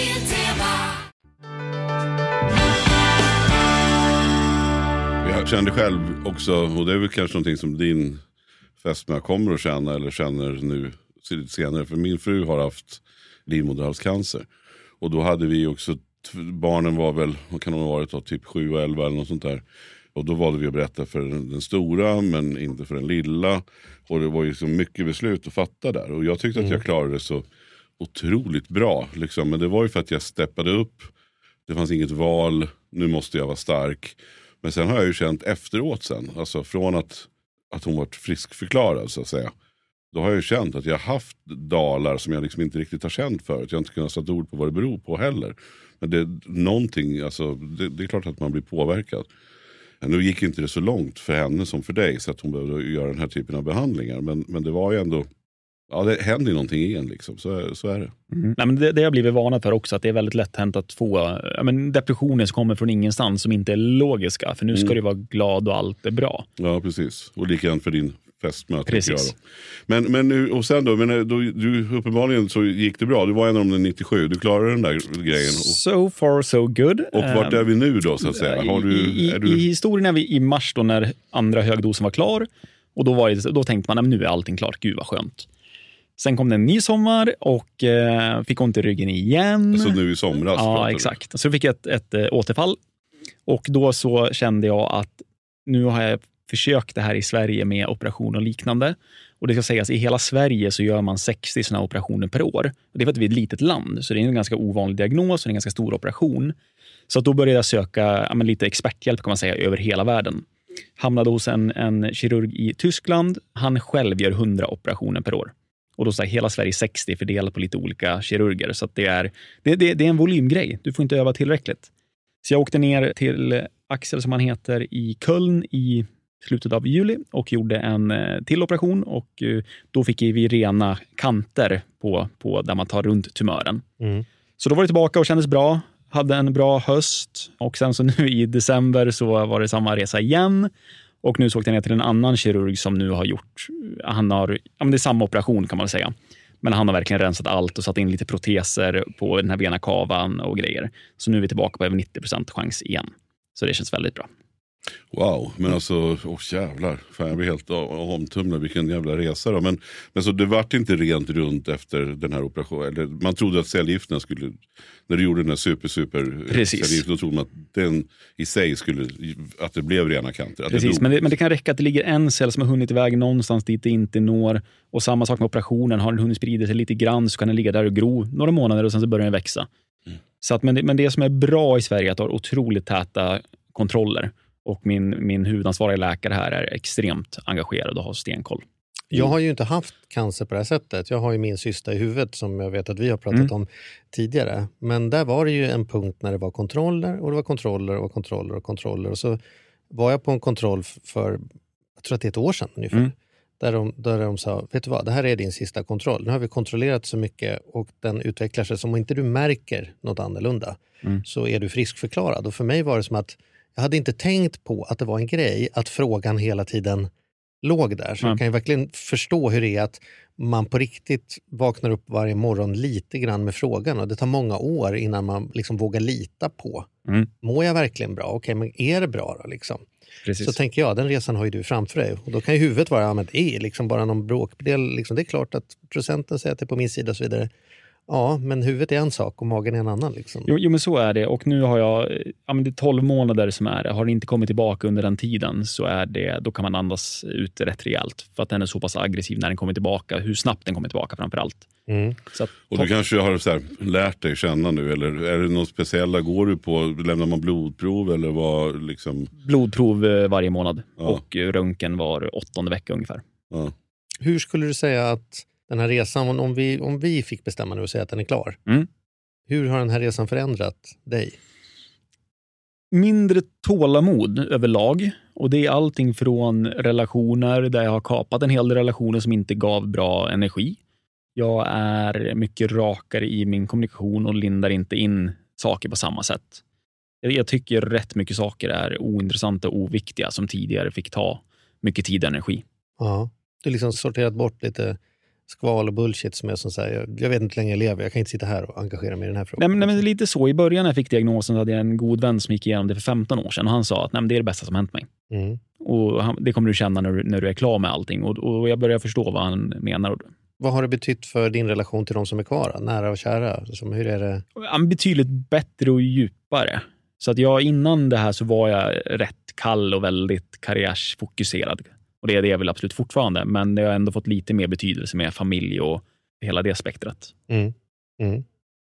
Jag kände själv också, och det är väl kanske någonting som din fästmö kommer att känna eller känner nu senare. För min fru har haft livmoderhalscancer. Och då hade vi också, barnen var väl, vad kan de ha varit då, typ sju och elva eller något sånt där. Och då valde vi att berätta för den, den stora men inte för den lilla. Och det var ju så mycket beslut att fatta där. Och jag tyckte mm. att jag klarade det så otroligt bra. Liksom. Men det var ju för att jag steppade upp. Det fanns inget val. Nu måste jag vara stark. Men sen har jag ju känt efteråt sen. Alltså från att, att hon varit friskförklarad så att säga. Då har jag ju känt att jag har haft dalar som jag liksom inte riktigt har känt förut. Jag har inte kunnat sätta ord på vad det beror på heller. Men det är någonting, alltså det, det är klart att man blir påverkad. Nu gick inte det så långt för henne som för dig så att hon behövde göra den här typen av behandlingar. Men, men det var ju ändå, ja det händer ju någonting igen liksom, så, så är det. Mm. Nej, men det, det har jag blivit varnad för också, att det är väldigt lätt hänt att få ja, men depressioner som kommer från ingenstans som inte är logiska. För nu ska mm. du vara glad och allt är bra. Ja, precis. Och likadant för din fästmö. Precis. Men, men nu, och sen då, men då, du, uppenbarligen så gick det bra. Du var en av de nittiosju, du klarade den där grejen. Och, so far so good. Och vart är vi nu då så att säga? Har du, I, är du... I historien är vi i mars då när andra högdosen var klar. Och då, var det, då tänkte man, nu är allting klart, gud vad skönt. Sen kom det en ny sommar och eh, fick ont i ryggen igen. Alltså nu i somras? Ja, exakt. Du. Så fick jag ett, ett, ett återfall. Och då så kände jag att nu har jag försökt det här i Sverige med operation och liknande. Och det ska sägas, i hela Sverige så gör man sextio sådana operationer per år. Och det är för att vi är ett litet land, så det är en ganska ovanlig diagnos och en ganska stor operation. Så att då började jag söka ja, men lite experthjälp kan man säga över hela världen. Hamnade hos en, en kirurg i Tyskland. Han själv gör hundra operationer per år. Och då så här, hela Sverige sextio fördelat på lite olika kirurger. Så att det, är, det, det, det är en volymgrej. Du får inte öva tillräckligt. Så jag åkte ner till Axel som han heter i Köln i slutet av juli och gjorde en till operation. Och då fick vi rena kanter på, på där man tar runt tumören. Mm. Så då var det tillbaka och kändes bra. Hade en bra höst. Och sen så nu i december så var det samma resa igen. Och nu så åkte jag ner till en annan kirurg som nu har gjort, han har, ja men det är samma operation kan man säga. Men han har verkligen rensat allt och satt in lite proteser på den här benakavan och grejer. Så nu är vi tillbaka på över nittio procent chans igen. Så det känns väldigt bra. Wow, men alltså, åh jävlar. Fan, jag blir helt omtumlad, vilken jävla resa då. Men, men så det vart inte rent runt efter den här operationen. Eller, man trodde att cellgifterna skulle, när du gjorde den här super, super cellgiften, då trodde man att den i sig skulle, att det blev rena kanter. Att Precis, det men, det, men det kan räcka att det ligger en cell som har hunnit iväg någonstans dit det inte når. Och samma sak med operationen, har den hunnit sprida sig lite grann så kan den ligga där och gro några månader och sen så börjar den växa. Mm. Så att, men, det, men det som är bra i Sverige är att ha otroligt täta kontroller. Och min, min huvudansvariga läkare här är extremt engagerad och har stenkoll. Jag har ju inte haft cancer på det här sättet. Jag har ju min syster i huvudet som jag vet att vi har pratat mm. om tidigare. Men där var det ju en punkt när det var kontroller och det var kontroller och kontroller och kontroller. Och så var jag på en kontroll för, jag tror att det är ett år sedan ungefär. Mm. Där, de, där de sa, vet du vad, det här är din sista kontroll. Nu har vi kontrollerat så mycket och den utvecklar sig. Så om inte du märker något annorlunda mm. så är du friskförklarad. Och för mig var det som att jag hade inte tänkt på att det var en grej att frågan hela tiden låg där. Så mm. jag kan ju verkligen förstå hur det är att man på riktigt vaknar upp varje morgon lite grann med frågan. Och det tar många år innan man liksom vågar lita på. Mm. Mår jag verkligen bra? Okej, men är det bra då liksom? Precis. Så tänker jag, den resan har ju du framför dig. Och då kan ju huvudet vara, ja men det är liksom bara någon bråkdel. Liksom. Det är klart att procenten säger att det är på min sida och så vidare. Ja, men huvudet är en sak och magen är en annan. Liksom. Jo, jo, men så är det. Och nu har jag, ja men det är tolv månader som är det. Har det inte kommit tillbaka under den tiden så är det, då kan man andas ut rätt rejält. För att den är så pass aggressiv när den kommer tillbaka. Hur snabbt den kommer tillbaka framför allt. Mm. Så att, och du kanske har så här, lärt dig känna nu, eller är det något speciella? Går du på, lämnar man blodprov eller vad liksom? Blodprov varje månad. Ja. Och röntgen var åttonde vecka ungefär. Ja. Hur skulle du säga att den här resan, om vi, om vi fick bestämma nu och säga att den är klar. Mm. Hur har den här resan förändrat dig? Mindre tålamod överlag. Och det är allting från relationer där jag har kapat en hel del relationer som inte gav bra energi. Jag är mycket rakare i min kommunikation och lindar inte in saker på samma sätt. Jag, jag tycker rätt mycket saker är ointressanta och oviktiga som tidigare fick ta mycket tid och energi. Ja, du har liksom sorterat bort lite skval och bullshit som är som säger, jag vet inte hur länge jag lever, jag kan inte sitta här och engagera mig i den här frågan. Nej, men, nej, men lite så. I början när jag fick diagnosen så hade jag en god vän som gick igenom det för femton år sedan och han sa att nej, men det är det bästa som hänt mig. Mm. Och han, det kommer du känna när du, när du är klar med allting. Och, och jag börjar förstå vad han menar. Vad har det betytt för din relation till de som är kvar? Nära och kära? Som, hur är det? Ja, betydligt bättre och djupare. Så att jag innan det här så var jag rätt kall och väldigt karriärsfokuserad. Och det är det jag vill absolut fortfarande. Men det har ändå fått lite mer betydelse med familj och hela det spektrat. Mm. Mm.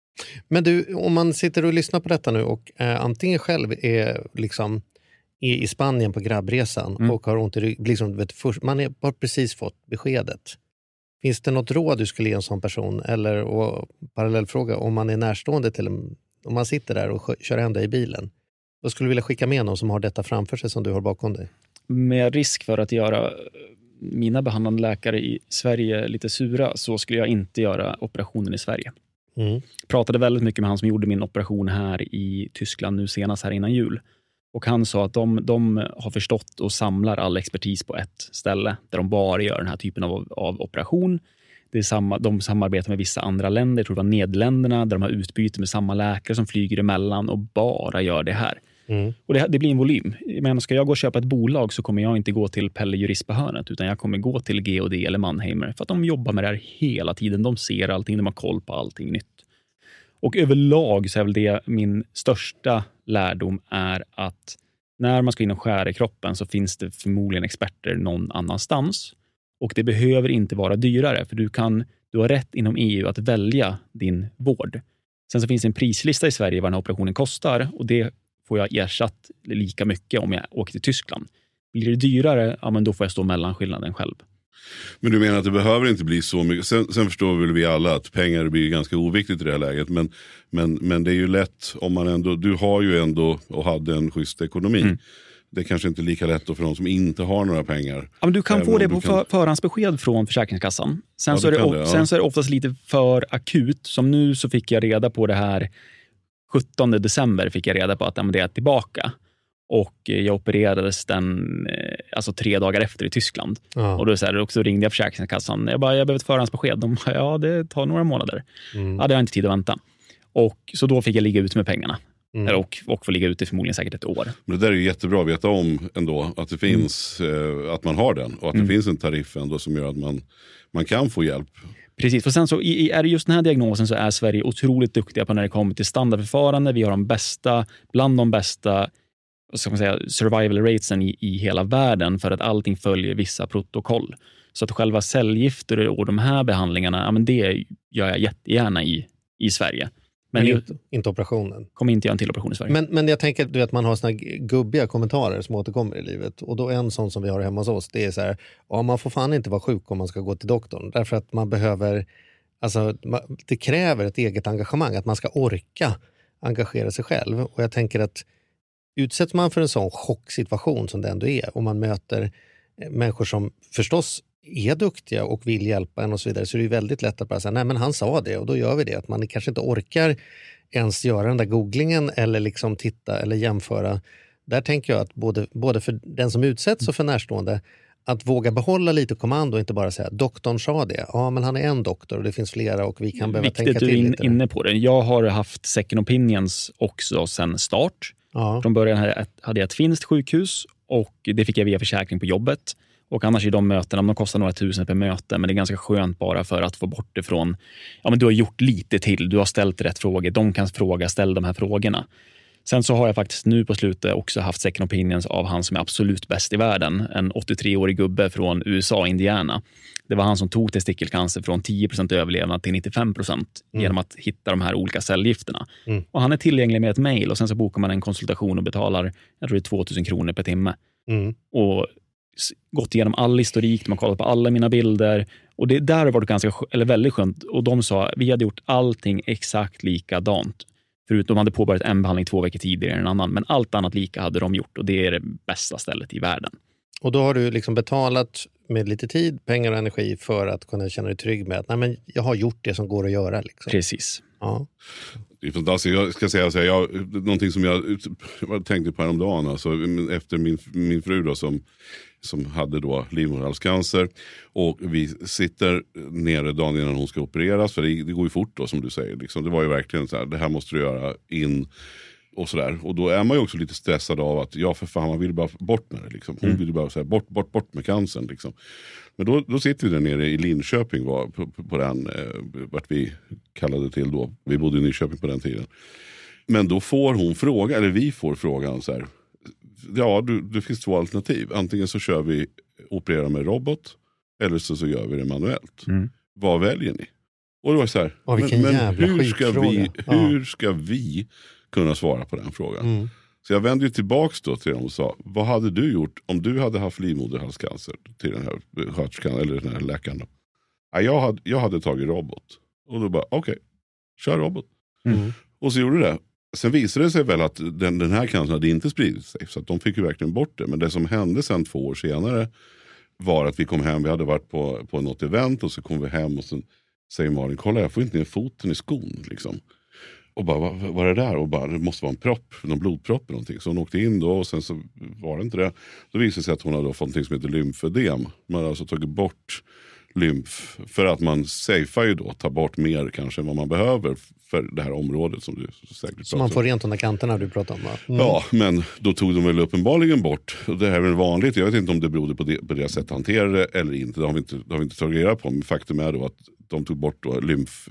Men du, om man sitter och lyssnar på detta nu och eh, antingen själv är liksom är i Spanien på grabbresan mm. och har ont i rygg, liksom, vet, för, man är, har precis fått beskedet. Finns det något råd du skulle ge en sån person? Eller, och parallellfråga, om man är närstående till en, om man sitter där och kör hem dig i bilen, vad skulle du vilja skicka med någon som har detta framför sig som du har bakom dig? Med risk för att göra mina behandlande läkare i Sverige lite sura så skulle jag inte göra operationen i Sverige. Mm. Pratade väldigt mycket med han som gjorde min operation här i Tyskland nu senast här innan jul. Och han sa att de, de har förstått och samlar all expertis på ett ställe där de bara gör den här typen av, av operation. Det är samma, de samarbetar med vissa andra länder, jag tror det var Nederländerna, där de har utbyte med samma läkare som flyger emellan och bara gör det här. Mm. Och det, det blir en volym. Men ska jag gå och köpa ett bolag så kommer jag inte gå till Pelle Jurist på hörnet, utan jag kommer gå till G och D eller Mannheimer för att de jobbar med det här hela tiden. De ser allting, de har koll på allting nytt. Och överlag så är väl det min största lärdom är att när man ska in och skära i kroppen så finns det förmodligen experter någon annanstans. Och det behöver inte vara dyrare för du kan, du har rätt inom E U att välja din vård. Sen så finns det en prislista i Sverige vad den här operationen kostar och det får jag ersatt lika mycket om jag åker till Tyskland. Blir det dyrare, ja men då får jag stå mellanskillnaden själv. Men du menar att det behöver inte bli så mycket. Sen, sen förstår väl vi alla att pengar blir ganska oviktigt i det här läget. Men, men, men det är ju lätt om man ändå, du har ju ändå och hade en schysst ekonomi. Mm. Det är kanske inte lika lätt för de som inte har några pengar. Ja, men du kan få det på kan... förhandsbesked från Försäkringskassan. Sen, ja, så är det, det, ja. sen så är det oftast lite för akut. Som nu så fick jag reda på det här sjuttonde december fick jag reda på att ja, men det är tillbaka. Och jag opererades den alltså tre dagar efter i Tyskland. Ja. Och då så här, också ringde jag Försäkringskassan. Jag bara, jag behöver ett förhandsbesked. De bara, ja det tar några månader. Mm. Ja, det har inte tid att vänta. Och så då fick jag ligga ut med pengarna. Mm. Och, och få ligga ute förmodligen säkert ett år. Men det där är ju jättebra att veta om ändå. Att det finns, mm. eh, att man har den. Och att det mm. finns en tariff ändå som gör att man, man kan få hjälp. Precis, för sen så i, är det just den här diagnosen så är Sverige otroligt duktiga på när det kommer till standardförfarande. Vi har de bästa, bland de bästa vad ska man säga, survival ratesen i, i hela världen för att allting följer vissa protokoll. Så att själva cellgifter och de här behandlingarna, ja, men det gör jag jättegärna i, i Sverige. Men, men inte, inte operationen. Kommer inte göra en till operation i Sverige. Men, men jag tänker du, att man har såna gubbiga kommentarer som återkommer i livet. Och då en sån som vi har hemma hos oss, det är så här, ja, man får fan inte vara sjuk om man ska gå till doktorn. Därför att man behöver, alltså det kräver ett eget engagemang. Att man ska orka engagera sig själv. Och jag tänker att utsätts man för en sån chocksituation som det ändå är, och man möter människor som förstås är duktiga och vill hjälpa en och så vidare, så är det ju väldigt lätt att bara säga, nej men han sa det och då gör vi det. Att man kanske inte orkar ens göra den där googlingen eller liksom titta eller jämföra. Där tänker jag att både, både för den som utsätts och för närstående, att våga behålla lite kommando och inte bara säga, doktorn sa det. Ja, men han är en doktor och det finns flera och vi kan behöva Viktigt tänka till in, lite. Inne på det. Jag har haft second opinions också sedan start. Ja. Från början hade jag ett finskt sjukhus och det fick jag via försäkring på jobbet. Och annars är de mötena, de kostar några tusen per möte, men det är ganska skönt bara för att få bort det från, ja men du har gjort lite till, du har ställt rätt frågor, de kan fråga, ställ de här frågorna. Sen så har jag faktiskt nu på slutet också haft second opinions av han som är absolut bäst i världen, en åttiotre-årig gubbe från U S A, Indiana. Det var han som tog testikelcancer från tio procent överlevnad till nittiofem procent mm. genom att hitta de här olika cellgifterna. Mm. Och han är tillgänglig med ett mejl och sen så bokar man en konsultation och betalar, jag tror det är tvåtusen kronor per timme. Mm. Och gått igenom all historik, de har kollat på alla mina bilder och det där har varit ganska, eller väldigt skönt, och de sa vi hade gjort allting exakt likadant. Förutom de hade påbörjat en behandling två veckor tidigare än en annan, men allt annat lika hade de gjort och det är det bästa stället i världen. Och då har du liksom betalat med lite tid, pengar och energi för att kunna känna dig trygg med att nej, men jag har gjort det som går att göra. Liksom. Precis. Ja. Det är fantastiskt. Jag ska säga så här, jag, någonting som jag, jag tänkte på häromdagen, alltså, efter min, min fru då, som som hade då livmoderhalscancer. Och vi sitter nere dagen innan hon ska opereras, för det, det går ju fort då som du säger. Liksom, det var ju verkligen så här, det här måste du göra in och sådär. Och då är man ju också lite stressad av att ja för fan, man vill bara bort med det. Liksom. Hon mm. vill bara säga bort, bort, bort med cancern. Liksom. Men då, då sitter vi där nere i Linköping var, på, på, på den, eh, vart vi kallade till då. Vi bodde i Nyköping på den tiden. Men då får hon fråga, eller vi får frågan så här. Ja, du, det finns två alternativ. Antingen så kör vi operera med robot, eller så, så gör vi det manuellt. Mm. Vad väljer ni? Och det var så här, oh, men, men hur, ska vi, hur ja. ska vi kunna svara på den frågan? Mm. Så jag vände ju tillbaks då till dem och sa, vad hade du gjort om du hade haft livmoderhalscancer till den här sköterskan eller den här läkaren då? Ja, jag, hade, jag hade tagit robot. Och då bara, okej, okay, kör robot. Mm. Och så gjorde det. Sen visade det sig väl att den, den här cancern hade inte spridit sig. Så att de fick ju verkligen bort det. Men det som hände sen två år senare var att vi kom hem. Vi hade varit på, på något event och så kom vi hem och så säger Malin, kolla jag får inte ner foten i skon liksom. Och bara, vad, vad är det där? Och bara, det måste vara en propp, någon blodpropp eller någonting. Så hon åkte in då och sen så var det inte det. Då visade det sig att hon hade fått något som heter lymfödem. Man hade alltså tagit bort lymf för att man safear ju då, tar bort mer kanske än vad man behöver för det här området som du säkert pratar om. Så man får rent de där kanterna du pratar om, va? Mm. Ja, men då tog de väl uppenbarligen bort. Och det här är väl vanligt. Jag vet inte om det berodde på det, på det sätt att hantera det eller inte. Det har vi inte, det har vi inte tagit reda på. Men faktum är då att de tog bort då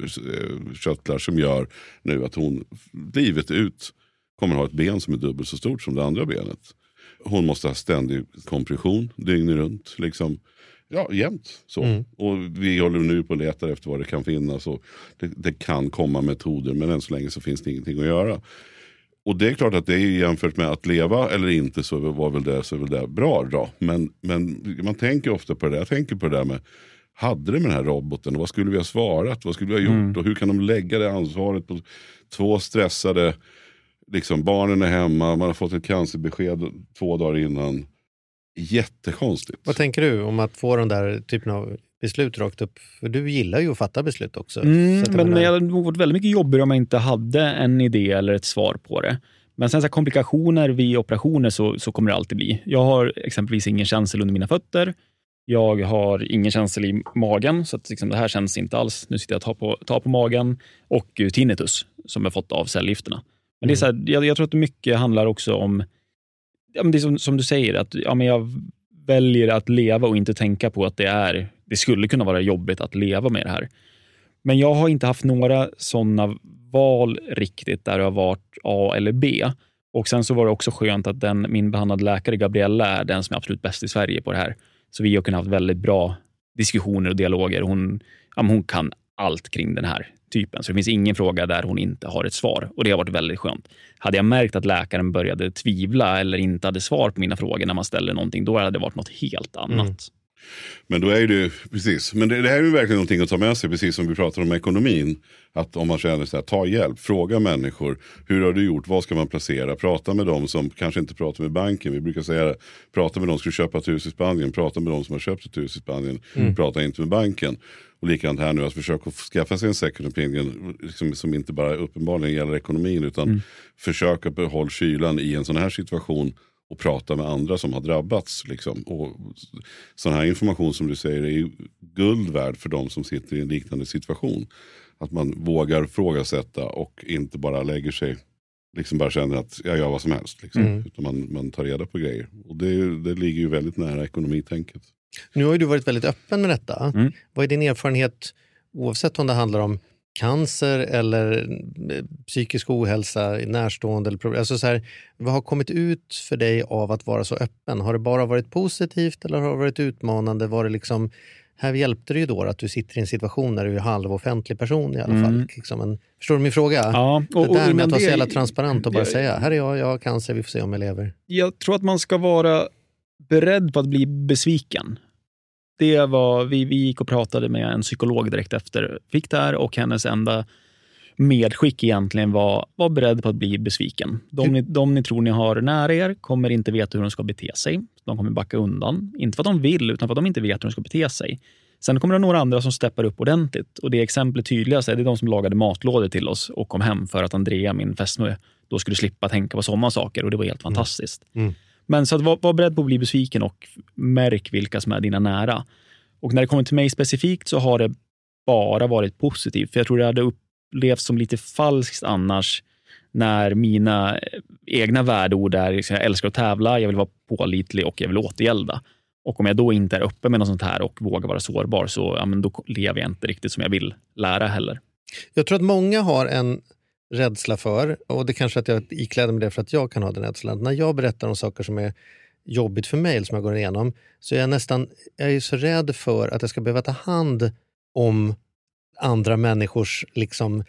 lymfkörtlar som gör nu att hon livet ut kommer ha ett ben som är dubbelt så stort som det andra benet. Hon måste ha ständig kompression dygnet runt liksom. Ja, jämt så. Mm. Och vi håller nu på att leta efter vad det kan finnas. Och det, det kan komma metoder, men än så länge så finns det ingenting att göra. Och det är klart att det är jämfört med att leva eller inte så var väl det, så är väl det bra då. Men, men man tänker ofta på det där. Jag tänker på det där med, hade det med den här roboten och vad skulle vi ha svarat? Vad skulle vi ha gjort? Mm. Och hur kan de lägga det ansvaret på två stressade, liksom barnen är hemma, man har fått ett cancerbesked två dagar innan. Jättekonstigt. Vad tänker du om att få den där typen av beslut rakt upp? För du gillar ju att fatta beslut också. Mm, men det hade varit väldigt mycket jobbigare om man inte hade en idé eller ett svar på det. Men sen så här, komplikationer vid operationer så, så kommer det alltid bli. Jag har exempelvis ingen känsel under mina fötter. Jag har ingen känsel i magen. Så att liksom, det här känns inte alls. Nu sitter jag och tar på, tar på magen. Och tinnitus som jag fått av cellgifterna. Men mm. det är så här, jag, jag tror att det mycket handlar också om, ja, men det är som, som du säger, att ja, men jag väljer att leva och inte tänka på att det är, det skulle kunna vara jobbigt att leva med det här. Men jag har inte haft några sådana val riktigt där det har varit A eller B. Och sen så var det också skönt att den, min behandlade läkare Gabriella är den som är absolut bäst i Sverige på det här. Så vi har kunnat ha väldigt bra diskussioner och dialoger. Hon, ja, hon kan allt kring den här typen. Så det finns ingen fråga där hon inte har ett svar. Och det har varit väldigt skönt. Hade jag märkt att läkaren började tvivla eller inte hade svar på mina frågor när man ställer någonting, då hade det varit något helt annat. Mm. Men då är det precis. Men det, det här är ju verkligen någonting att ta med sig, precis som vi pratar om ekonomin. Att om man känner så här, ta hjälp, fråga människor. Hur har du gjort? Vad ska man placera? Prata med dem som kanske inte pratar med banken. Vi brukar säga det. Prata med dem som ska köpa ett hus i Spanien. Prata med dem som har köpt ett hus i Spanien. Mm. Prata inte med banken. Och likadant här nu, att försöka skaffa sig en second opinion liksom, som inte bara uppenbarligen gäller ekonomin, utan mm. försöka behålla kylan i en sån här situation och prata med andra som har drabbats. Liksom. Och sån här information som du säger är ju guld värd för de som sitter i en liknande situation. Att man vågar frågasätta och inte bara lägger sig, liksom bara känner att jag gör vad som helst. Liksom. Mm. Utan man, man tar reda på grejer. Och det, det ligger ju väldigt nära ekonomitänket. Nu har ju du varit väldigt öppen med detta. Mm. Vad är din erfarenhet, oavsett om det handlar om cancer eller psykisk ohälsa, närstående eller problem? Alltså så här, vad har kommit ut för dig av att vara så öppen? Har det bara varit positivt eller har det varit utmanande? Var det liksom, här hjälpte det ju då att du sitter i en situation där du är halvoffentlig person i alla fall. Mm. Liksom en, förstår du min fråga? Ja. Och, det där och, med att vara så det, jävla transparent och bara jag, säga, här är jag, jag har cancer, vi får se om jag lever. Jag tror att man ska vara beredd på att bli besviken. Det var, vi, vi gick och pratade med en psykolog direkt efter fick det här, och hennes enda medskick egentligen var, var beredd på att bli besviken. De ni, de ni tror ni har nära er kommer inte veta hur de ska bete sig. De kommer backa undan. Inte för att de vill, utan för att de inte vet hur de ska bete sig. Sen kommer det några andra som steppar upp ordentligt. Och det exemplet tydligast är det de som lagade matlådor till oss och kom hem för att Andrea, min fästmö, då skulle slippa tänka på sådana saker. Och det var helt fantastiskt. Mm. Men så att var, var beredd på att bli besviken och märk vilka som är dina nära. Och när det kommer till mig specifikt så har det bara varit positivt. För jag tror det hade upplevts som lite falskt annars när mina egna värdeord är liksom, jag älskar att tävla, jag vill vara pålitlig och jag vill återgälda. Och om jag då inte är uppe med något sånt här och vågar vara sårbar så ja, men då lever jag inte riktigt som jag vill lära heller. Jag tror att många har en rädsla för, och det kanske att jag ikläder mig det för att jag kan ha den rädslan. När jag berättar om saker som är jobbigt för mig eller som jag går igenom så är jag nästan, jag är så rädd för att jag ska behöva ta hand om andra människors liksom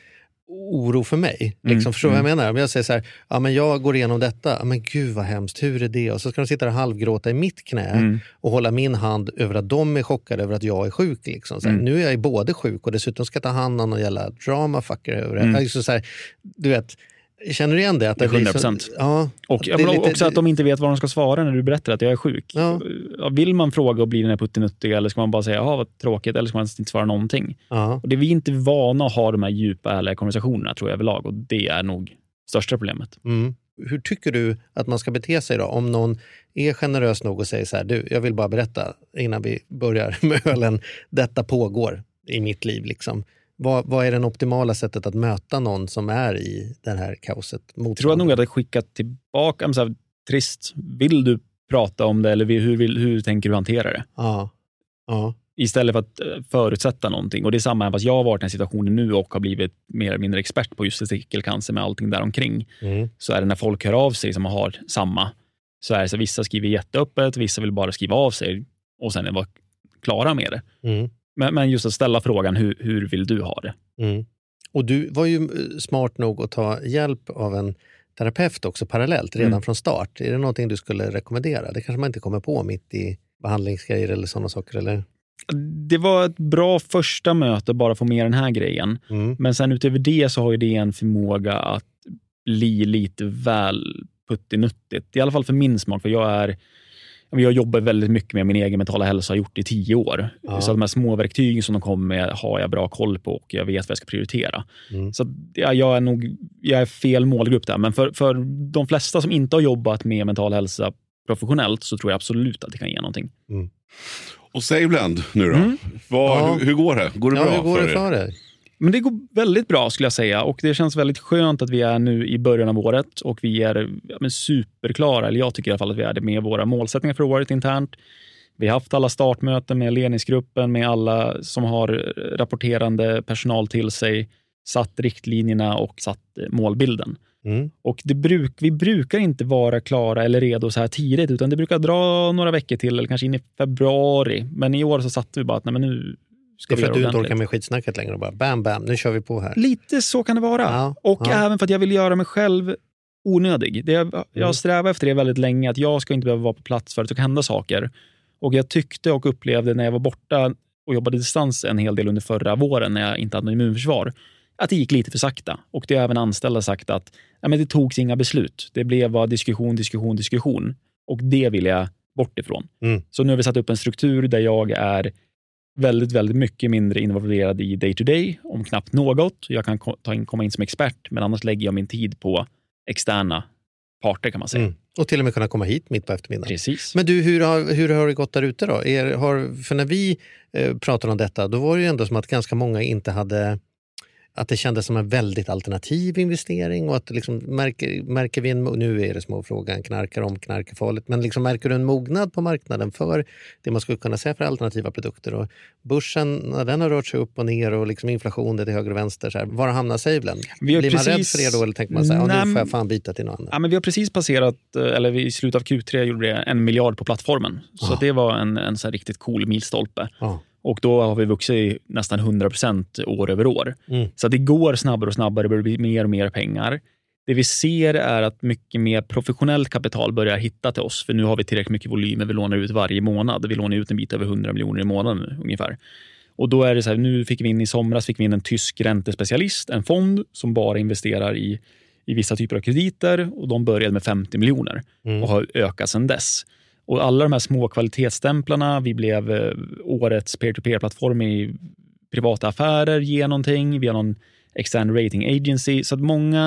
oro för mig. Liksom, mm, förstår du mm. vad jag menar? Om jag säger så här, ja men jag går igenom detta, ja men gud vad hemskt, hur är det? Och så ska de sitta och halvgråta i mitt knä mm. och hålla min hand över att de är chockade över att jag är sjuk. Liksom. Så här, mm. Nu är jag både sjuk och dessutom ska jag ta hand om någon jävla dramafucker över det. Mm. Alltså, så här, du vet, känner du igen det? Att det hundra procent. Blir så, ja, och det lite, också att de inte vet vad de ska svara när du berättar att jag är sjuk. Ja. Vill man fråga och bli den här puttinuttiga eller ska man bara säga, ja vad tråkigt, eller ska man inte svara någonting? Ja. Och det är vi inte vana att ha de här djupa ärliga konversationerna tror jag överlag och det är nog största problemet. Mm. Hur tycker du att man ska bete sig då? Om någon är generös nog och säger så här, du, jag vill bara berätta innan vi börjar med ölen, detta pågår i mitt liv liksom. Vad, vad är det optimala sättet att möta någon som är i det här kaoset? Jag tror jag nog att jag skickat tillbaka, så här, trist, vill du prata om det eller hur, vill, hur tänker du hantera det? Ja. Ja. Istället för att förutsätta någonting. Och det är samma, fast jag har varit i den situationen nu och har blivit mer eller mindre expert på just testikelcancer med allting där omkring. Mm. Så är det när folk hör av sig som har samma, så är det så att vissa skriver jätteöppet, vissa vill bara skriva av sig och sen vara klara med det. Mm. Men, men just att ställa frågan, hur, hur vill du ha det? Mm. Och du var ju smart nog att ta hjälp av en terapeut också parallellt redan mm. från start. Är det någonting du skulle rekommendera? Det kanske man inte kommer på mitt i behandlingsgrejer eller sådana saker, eller? Det var ett bra första möte bara få med den här grejen. Mm. Men sen utöver det så har ju det en förmåga att bli lite väl puttinuttigt. I alla fall för min smak, för jag är... Jag jobbar väldigt mycket med min egen mentala hälsa, har gjort i tio år. Ja. Så de här små verktygen som de kommer med har jag bra koll på och jag vet vad jag ska prioritera. Mm. Så ja, jag är nog jag är fel målgrupp där. Men för, för de flesta som inte har jobbat med mental hälsa professionellt så tror jag absolut att det kan ge någonting. Mm. Och SaveLend nu då? Mm. Vad, ja. hur, hur går det? Går det ja, bra hur går för det för dig? Men det går väldigt bra skulle jag säga och det känns väldigt skönt att vi är nu i början av året och vi är ja, men superklara, eller jag tycker i alla fall att vi är det med våra målsättningar för året internt. Vi har haft alla startmöten med ledningsgruppen, med alla som har rapporterande personal till sig, satt riktlinjerna och satt målbilden. Mm. Och det bruk, vi brukar inte vara klara eller redo så här tidigt utan det brukar dra några veckor till eller kanske in i februari. Men i år så satte vi bara att nej, men nu det är för att du inte orkar med skitsnacket längre och bara bam bam, nu kör vi på här. Lite så kan det vara. Ja, och ja. även för att jag vill göra mig själv onödig. Det jag, jag mm. strävar efter det väldigt länge, att jag ska inte behöva vara på plats för att det ska hända saker. Och jag tyckte och upplevde när jag var borta och jobbade distans en hel del under förra våren när jag inte hade något immunförsvar, att det gick lite för sakta. Och det har även anställda sagt att ja, men det togs inga beslut. Det blev bara diskussion, diskussion, diskussion. Och det vill jag bort ifrån. Mm. Så nu har vi satt upp en struktur där jag är väldigt, väldigt mycket mindre involverad i day to day, om knappt något. Jag kan ta in, komma in som expert, men annars lägger jag min tid på externa parter kan man säga. Mm. Och till och med kunna komma hit mitt på eftermiddagen. Precis. Men du, hur har, hur har det gått där ute då? Er, har, för när vi eh, pratade om detta, då var det ju ändå som att ganska många inte hade... Att det kändes som en väldigt alternativ investering och att liksom märker, märker vi en, nu är det små frågan, knarkar om knarkar farligt, men liksom märker du en mognad på marknaden för det man skulle kunna säga för alternativa produkter och börsen, när den har rört sig upp och ner och liksom inflation det till höger och vänster, så här, var hamnar SaveLend? Blir precis, man rädd för det då eller tänker man säga, ja, nu får jag fan byta till något annat? Ja, men vi har precis passerat, eller i slutet av Q tre gjorde vi en miljard på plattformen, så ah. det var en, en så här riktigt cool milstolpe. Ah. Och då har vi vuxit nästan hundra procent år över år. Mm. Så det går snabbare och snabbare, det blir mer och mer pengar. Det vi ser är att mycket mer professionellt kapital börjar hitta till oss. För nu har vi tillräckligt mycket volymer, vi lånar ut varje månad. Vi lånar ut en bit över hundra miljoner i månaden ungefär. Och då är det så här, nu fick vi in i somras fick vi in en tysk räntespecialist, en fond som bara investerar i, i vissa typer av krediter. Och de började med femtio miljoner mm. och har ökat sedan dess. Och alla de här små kvalitetsstämplarna, vi blev eh, årets peer-to-peer-plattform i privata affärer, ge någonting, vi har någon extern rating agency. Så att många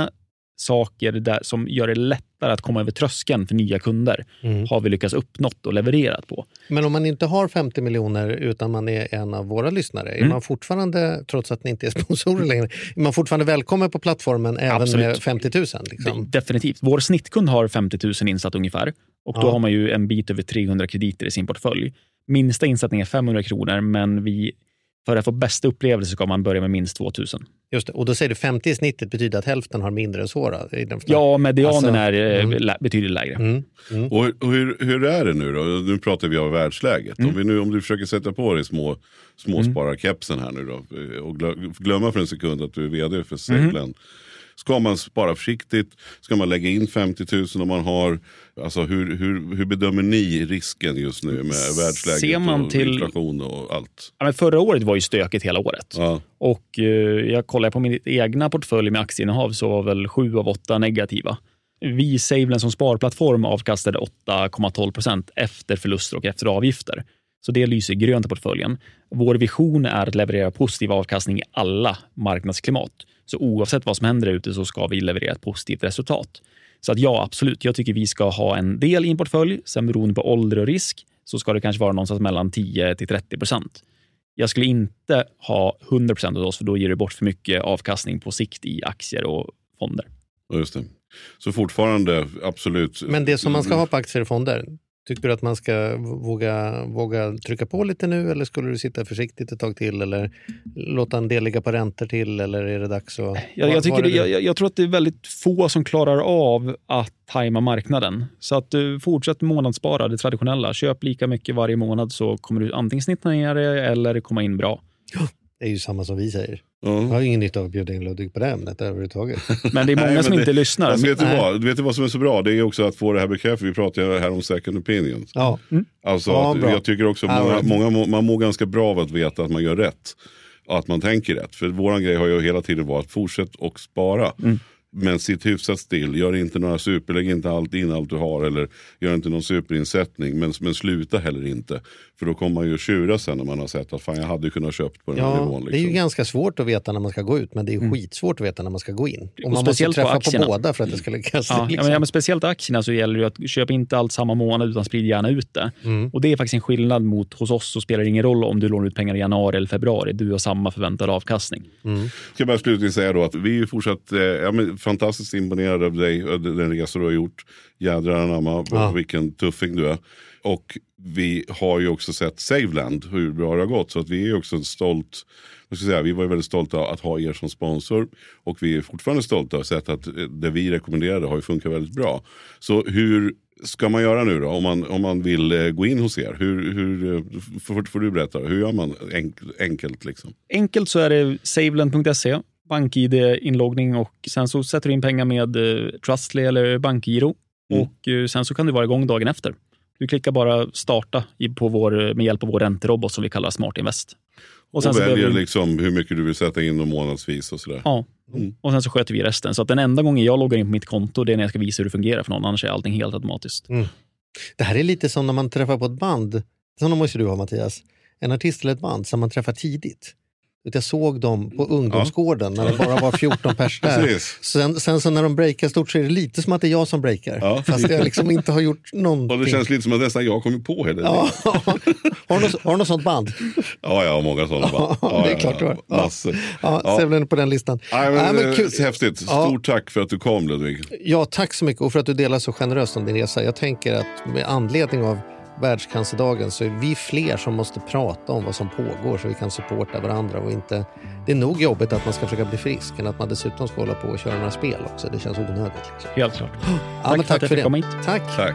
saker där som gör det lättare att komma över tröskeln för nya kunder mm. har vi lyckats uppnått och levererat på. Men om man inte har femtio miljoner utan man är en av våra lyssnare, mm. är man fortfarande, trots att ni inte är sponsorer längre, är man fortfarande välkommen på plattformen även Absolut. Med femtio tusen? Liksom? Definitivt. Vår snittkund har femtio tusen insatt ungefär och då ja. har man ju en bit över trehundra krediter i sin portfölj. Minsta insättning är femhundra kronor, men vi för att få bästa upplevelse ska man börja med minst tvåtusen. Just det. Och då säger du femtio i snittet betyder att hälften har mindre än så då? Ja, medianen alltså, är mm. lä- betydligt lägre. Mm. Mm. Och, och hur, hur är det nu då? Nu pratar vi om världsläget. Mm. Om, vi nu, om du försöker sätta på dig små, småspararkepsen här nu då och glömma för en sekund att du är vd för Saveland. Mm. Ska man spara försiktigt? Ska man lägga in femtio tusen om man har... Alltså hur, hur, hur bedömer ni risken just nu med världsläget Ser man och till, inflation och allt? Ja, men förra året var ju stökigt hela året. Ja. Och eh, jag kollar på min egna portfölj med aktieinnehav så var väl sju av åtta negativa. Vi Saveland som sparplattform avkastade åtta komma tolv procent efter förluster och efter avgifter. Så det lyser grönt i portföljen. Vår vision är att leverera positiv avkastning i alla marknadsklimat. Så oavsett vad som händer ute så ska vi leverera ett positivt resultat. Så att ja, absolut. Jag tycker vi ska ha en del i en portfölj. Sen beroende på ålder och risk så ska det kanske vara någonstans mellan tio till trettio procent. Jag skulle inte ha hundra procent av oss för då ger det bort för mycket avkastning på sikt i aktier och fonder. Just det. Så fortfarande, absolut. Men det som man ska ha på aktier och fonder, tycker du att man ska våga, våga trycka på lite nu eller skulle du sitta försiktigt ett tag till eller låta en del ligga på räntor till eller är det dags att... Jag, jag, tycker det, jag, jag tror att det är väldigt få som klarar av att tajma marknaden. Så att du fortsätter månadsspara det traditionella. Köp lika mycket varje månad så kommer du antingen snitta ner det eller komma in bra. Det är ju samma som vi säger. Mm. Jag har ingen nytta av att bjuda in Ludvig på det ämnet överhuvudtaget. Men det är många Nej, som det, inte lyssnar. Alltså, vet, du vad, vet du vad som är så bra? Det är också att få det här bekräftat. Vi pratar här om second opinions. Ja. Mm. Alltså, ja, att, jag tycker också att många, många, man mår ganska bra av att veta att man gör rätt. Och att man tänker rätt. För våran grej har ju hela tiden varit att fortsätta och spara. Mm. Men sitt hyfsat still. Gör inte några super, lägg inte allt in allt du har. Eller gör inte någon superinsättning. Men, men sluta heller inte. För då kommer man ju tjura sen när man har sett att fan jag hade kunnat köpt på den ja, här nivån. Liksom. Det är ju ganska svårt att veta när man ska gå ut. Men det är ju mm. skitsvårt att veta när man ska gå in. Och, och man måste träffa på, på båda för att det ska lyckas. Ja, liksom. ja, men speciellt aktierna så gäller det att köpa inte allt samma månad utan sprid gärna ut det. Mm. Och det är faktiskt en skillnad mot hos oss så spelar det ingen roll om du lånar ut pengar i januari eller februari. Du har samma förväntad avkastning. Mm. Ska jag bara slutligen säga då att vi är fortsatt eh, ja, men fantastiskt imponerade av dig och den resa du har gjort. Jädrar anamma, ja. Vilken tuffing du är. Och vi har ju också sett Saveland, hur bra det har gått. Så att vi är också stolt, jag ska säga, vi var väldigt stolta att ha er som sponsor. Och vi är fortfarande stolta att sett att det vi rekommenderade har ju funkat väldigt bra. Så hur ska man göra nu då? Om man, om man vill gå in hos er, hur, hur får, får du berätta? Hur gör man enk, enkelt liksom? Enkelt så är det saveland punkt se. BankID-inloggning och sen så sätter du in pengar med eh, Trustly eller BankGiro mm. och eh, sen så kan du vara igång dagen efter. Du klickar bara starta i, på vår, med hjälp av vår ränterobot som vi kallar Smart Invest. Och, sen och så väljer du liksom hur mycket du vill sätta in månadsvis och sådär. Ja, mm. och sen så sköter vi resten. Så att den enda gången jag loggar in på mitt konto det är när jag ska visa hur det fungerar för någon, annars är allting helt automatiskt. Mm. Det här är lite som när man träffar på ett band, sådana måste du ha Mattias, en artist eller ett band som man träffar tidigt. Jag såg dem på ungdomsgården ja. När det bara var fjorton pers där. Sen, sen så när de breakar stort så är det lite som att det är jag som breakar. Ja. Fast jag liksom inte har gjort någonting. Och det känns lite som att nästan jag kommer på hela ja. Har du något, något sånt band? Ja, jag har många sådana band. Ja, det är klart du har. Ja, ja, ja. Sävlen på den listan. Nej, men, Nej, men kul. Häftigt. Stort ja. tack för att du kom, Ludvig. Ja, tack så mycket och för att du delar så generöst om din resa. Jag tänker att med anledning av Världscancerdagen så är vi fler som måste prata om vad som pågår så vi kan supporta varandra och inte... Det är nog jobbigt att man ska försöka bli frisk än att man dessutom ska hålla på och köra några spel också. Det känns onödigt. Liksom. Helt klart. Ja, tack, men tack för, för det. Hit. Tack. Tack.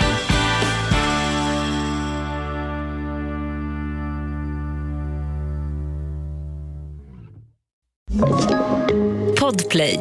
Podplay.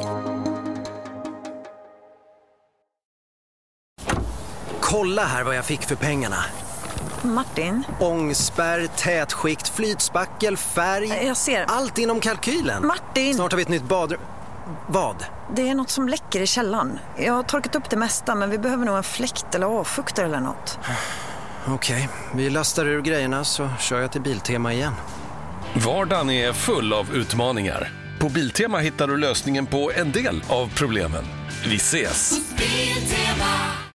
Kolla här vad jag fick för pengarna. Martin? Ångspärr, tätskikt, flytspackel, färg. Jag ser. Allt inom kalkylen. Martin! Snart har vi ett nytt badrum. Vad? Det är något som läcker i källaren. Jag har torkat upp det mesta men vi behöver nog en fläkt eller avfuktare eller något. Okej, okay. Vi lastar ur grejerna så kör jag till Biltema igen. Vardagen är full av utmaningar. På Biltema hittar du lösningen på en del av problemen. Vi ses!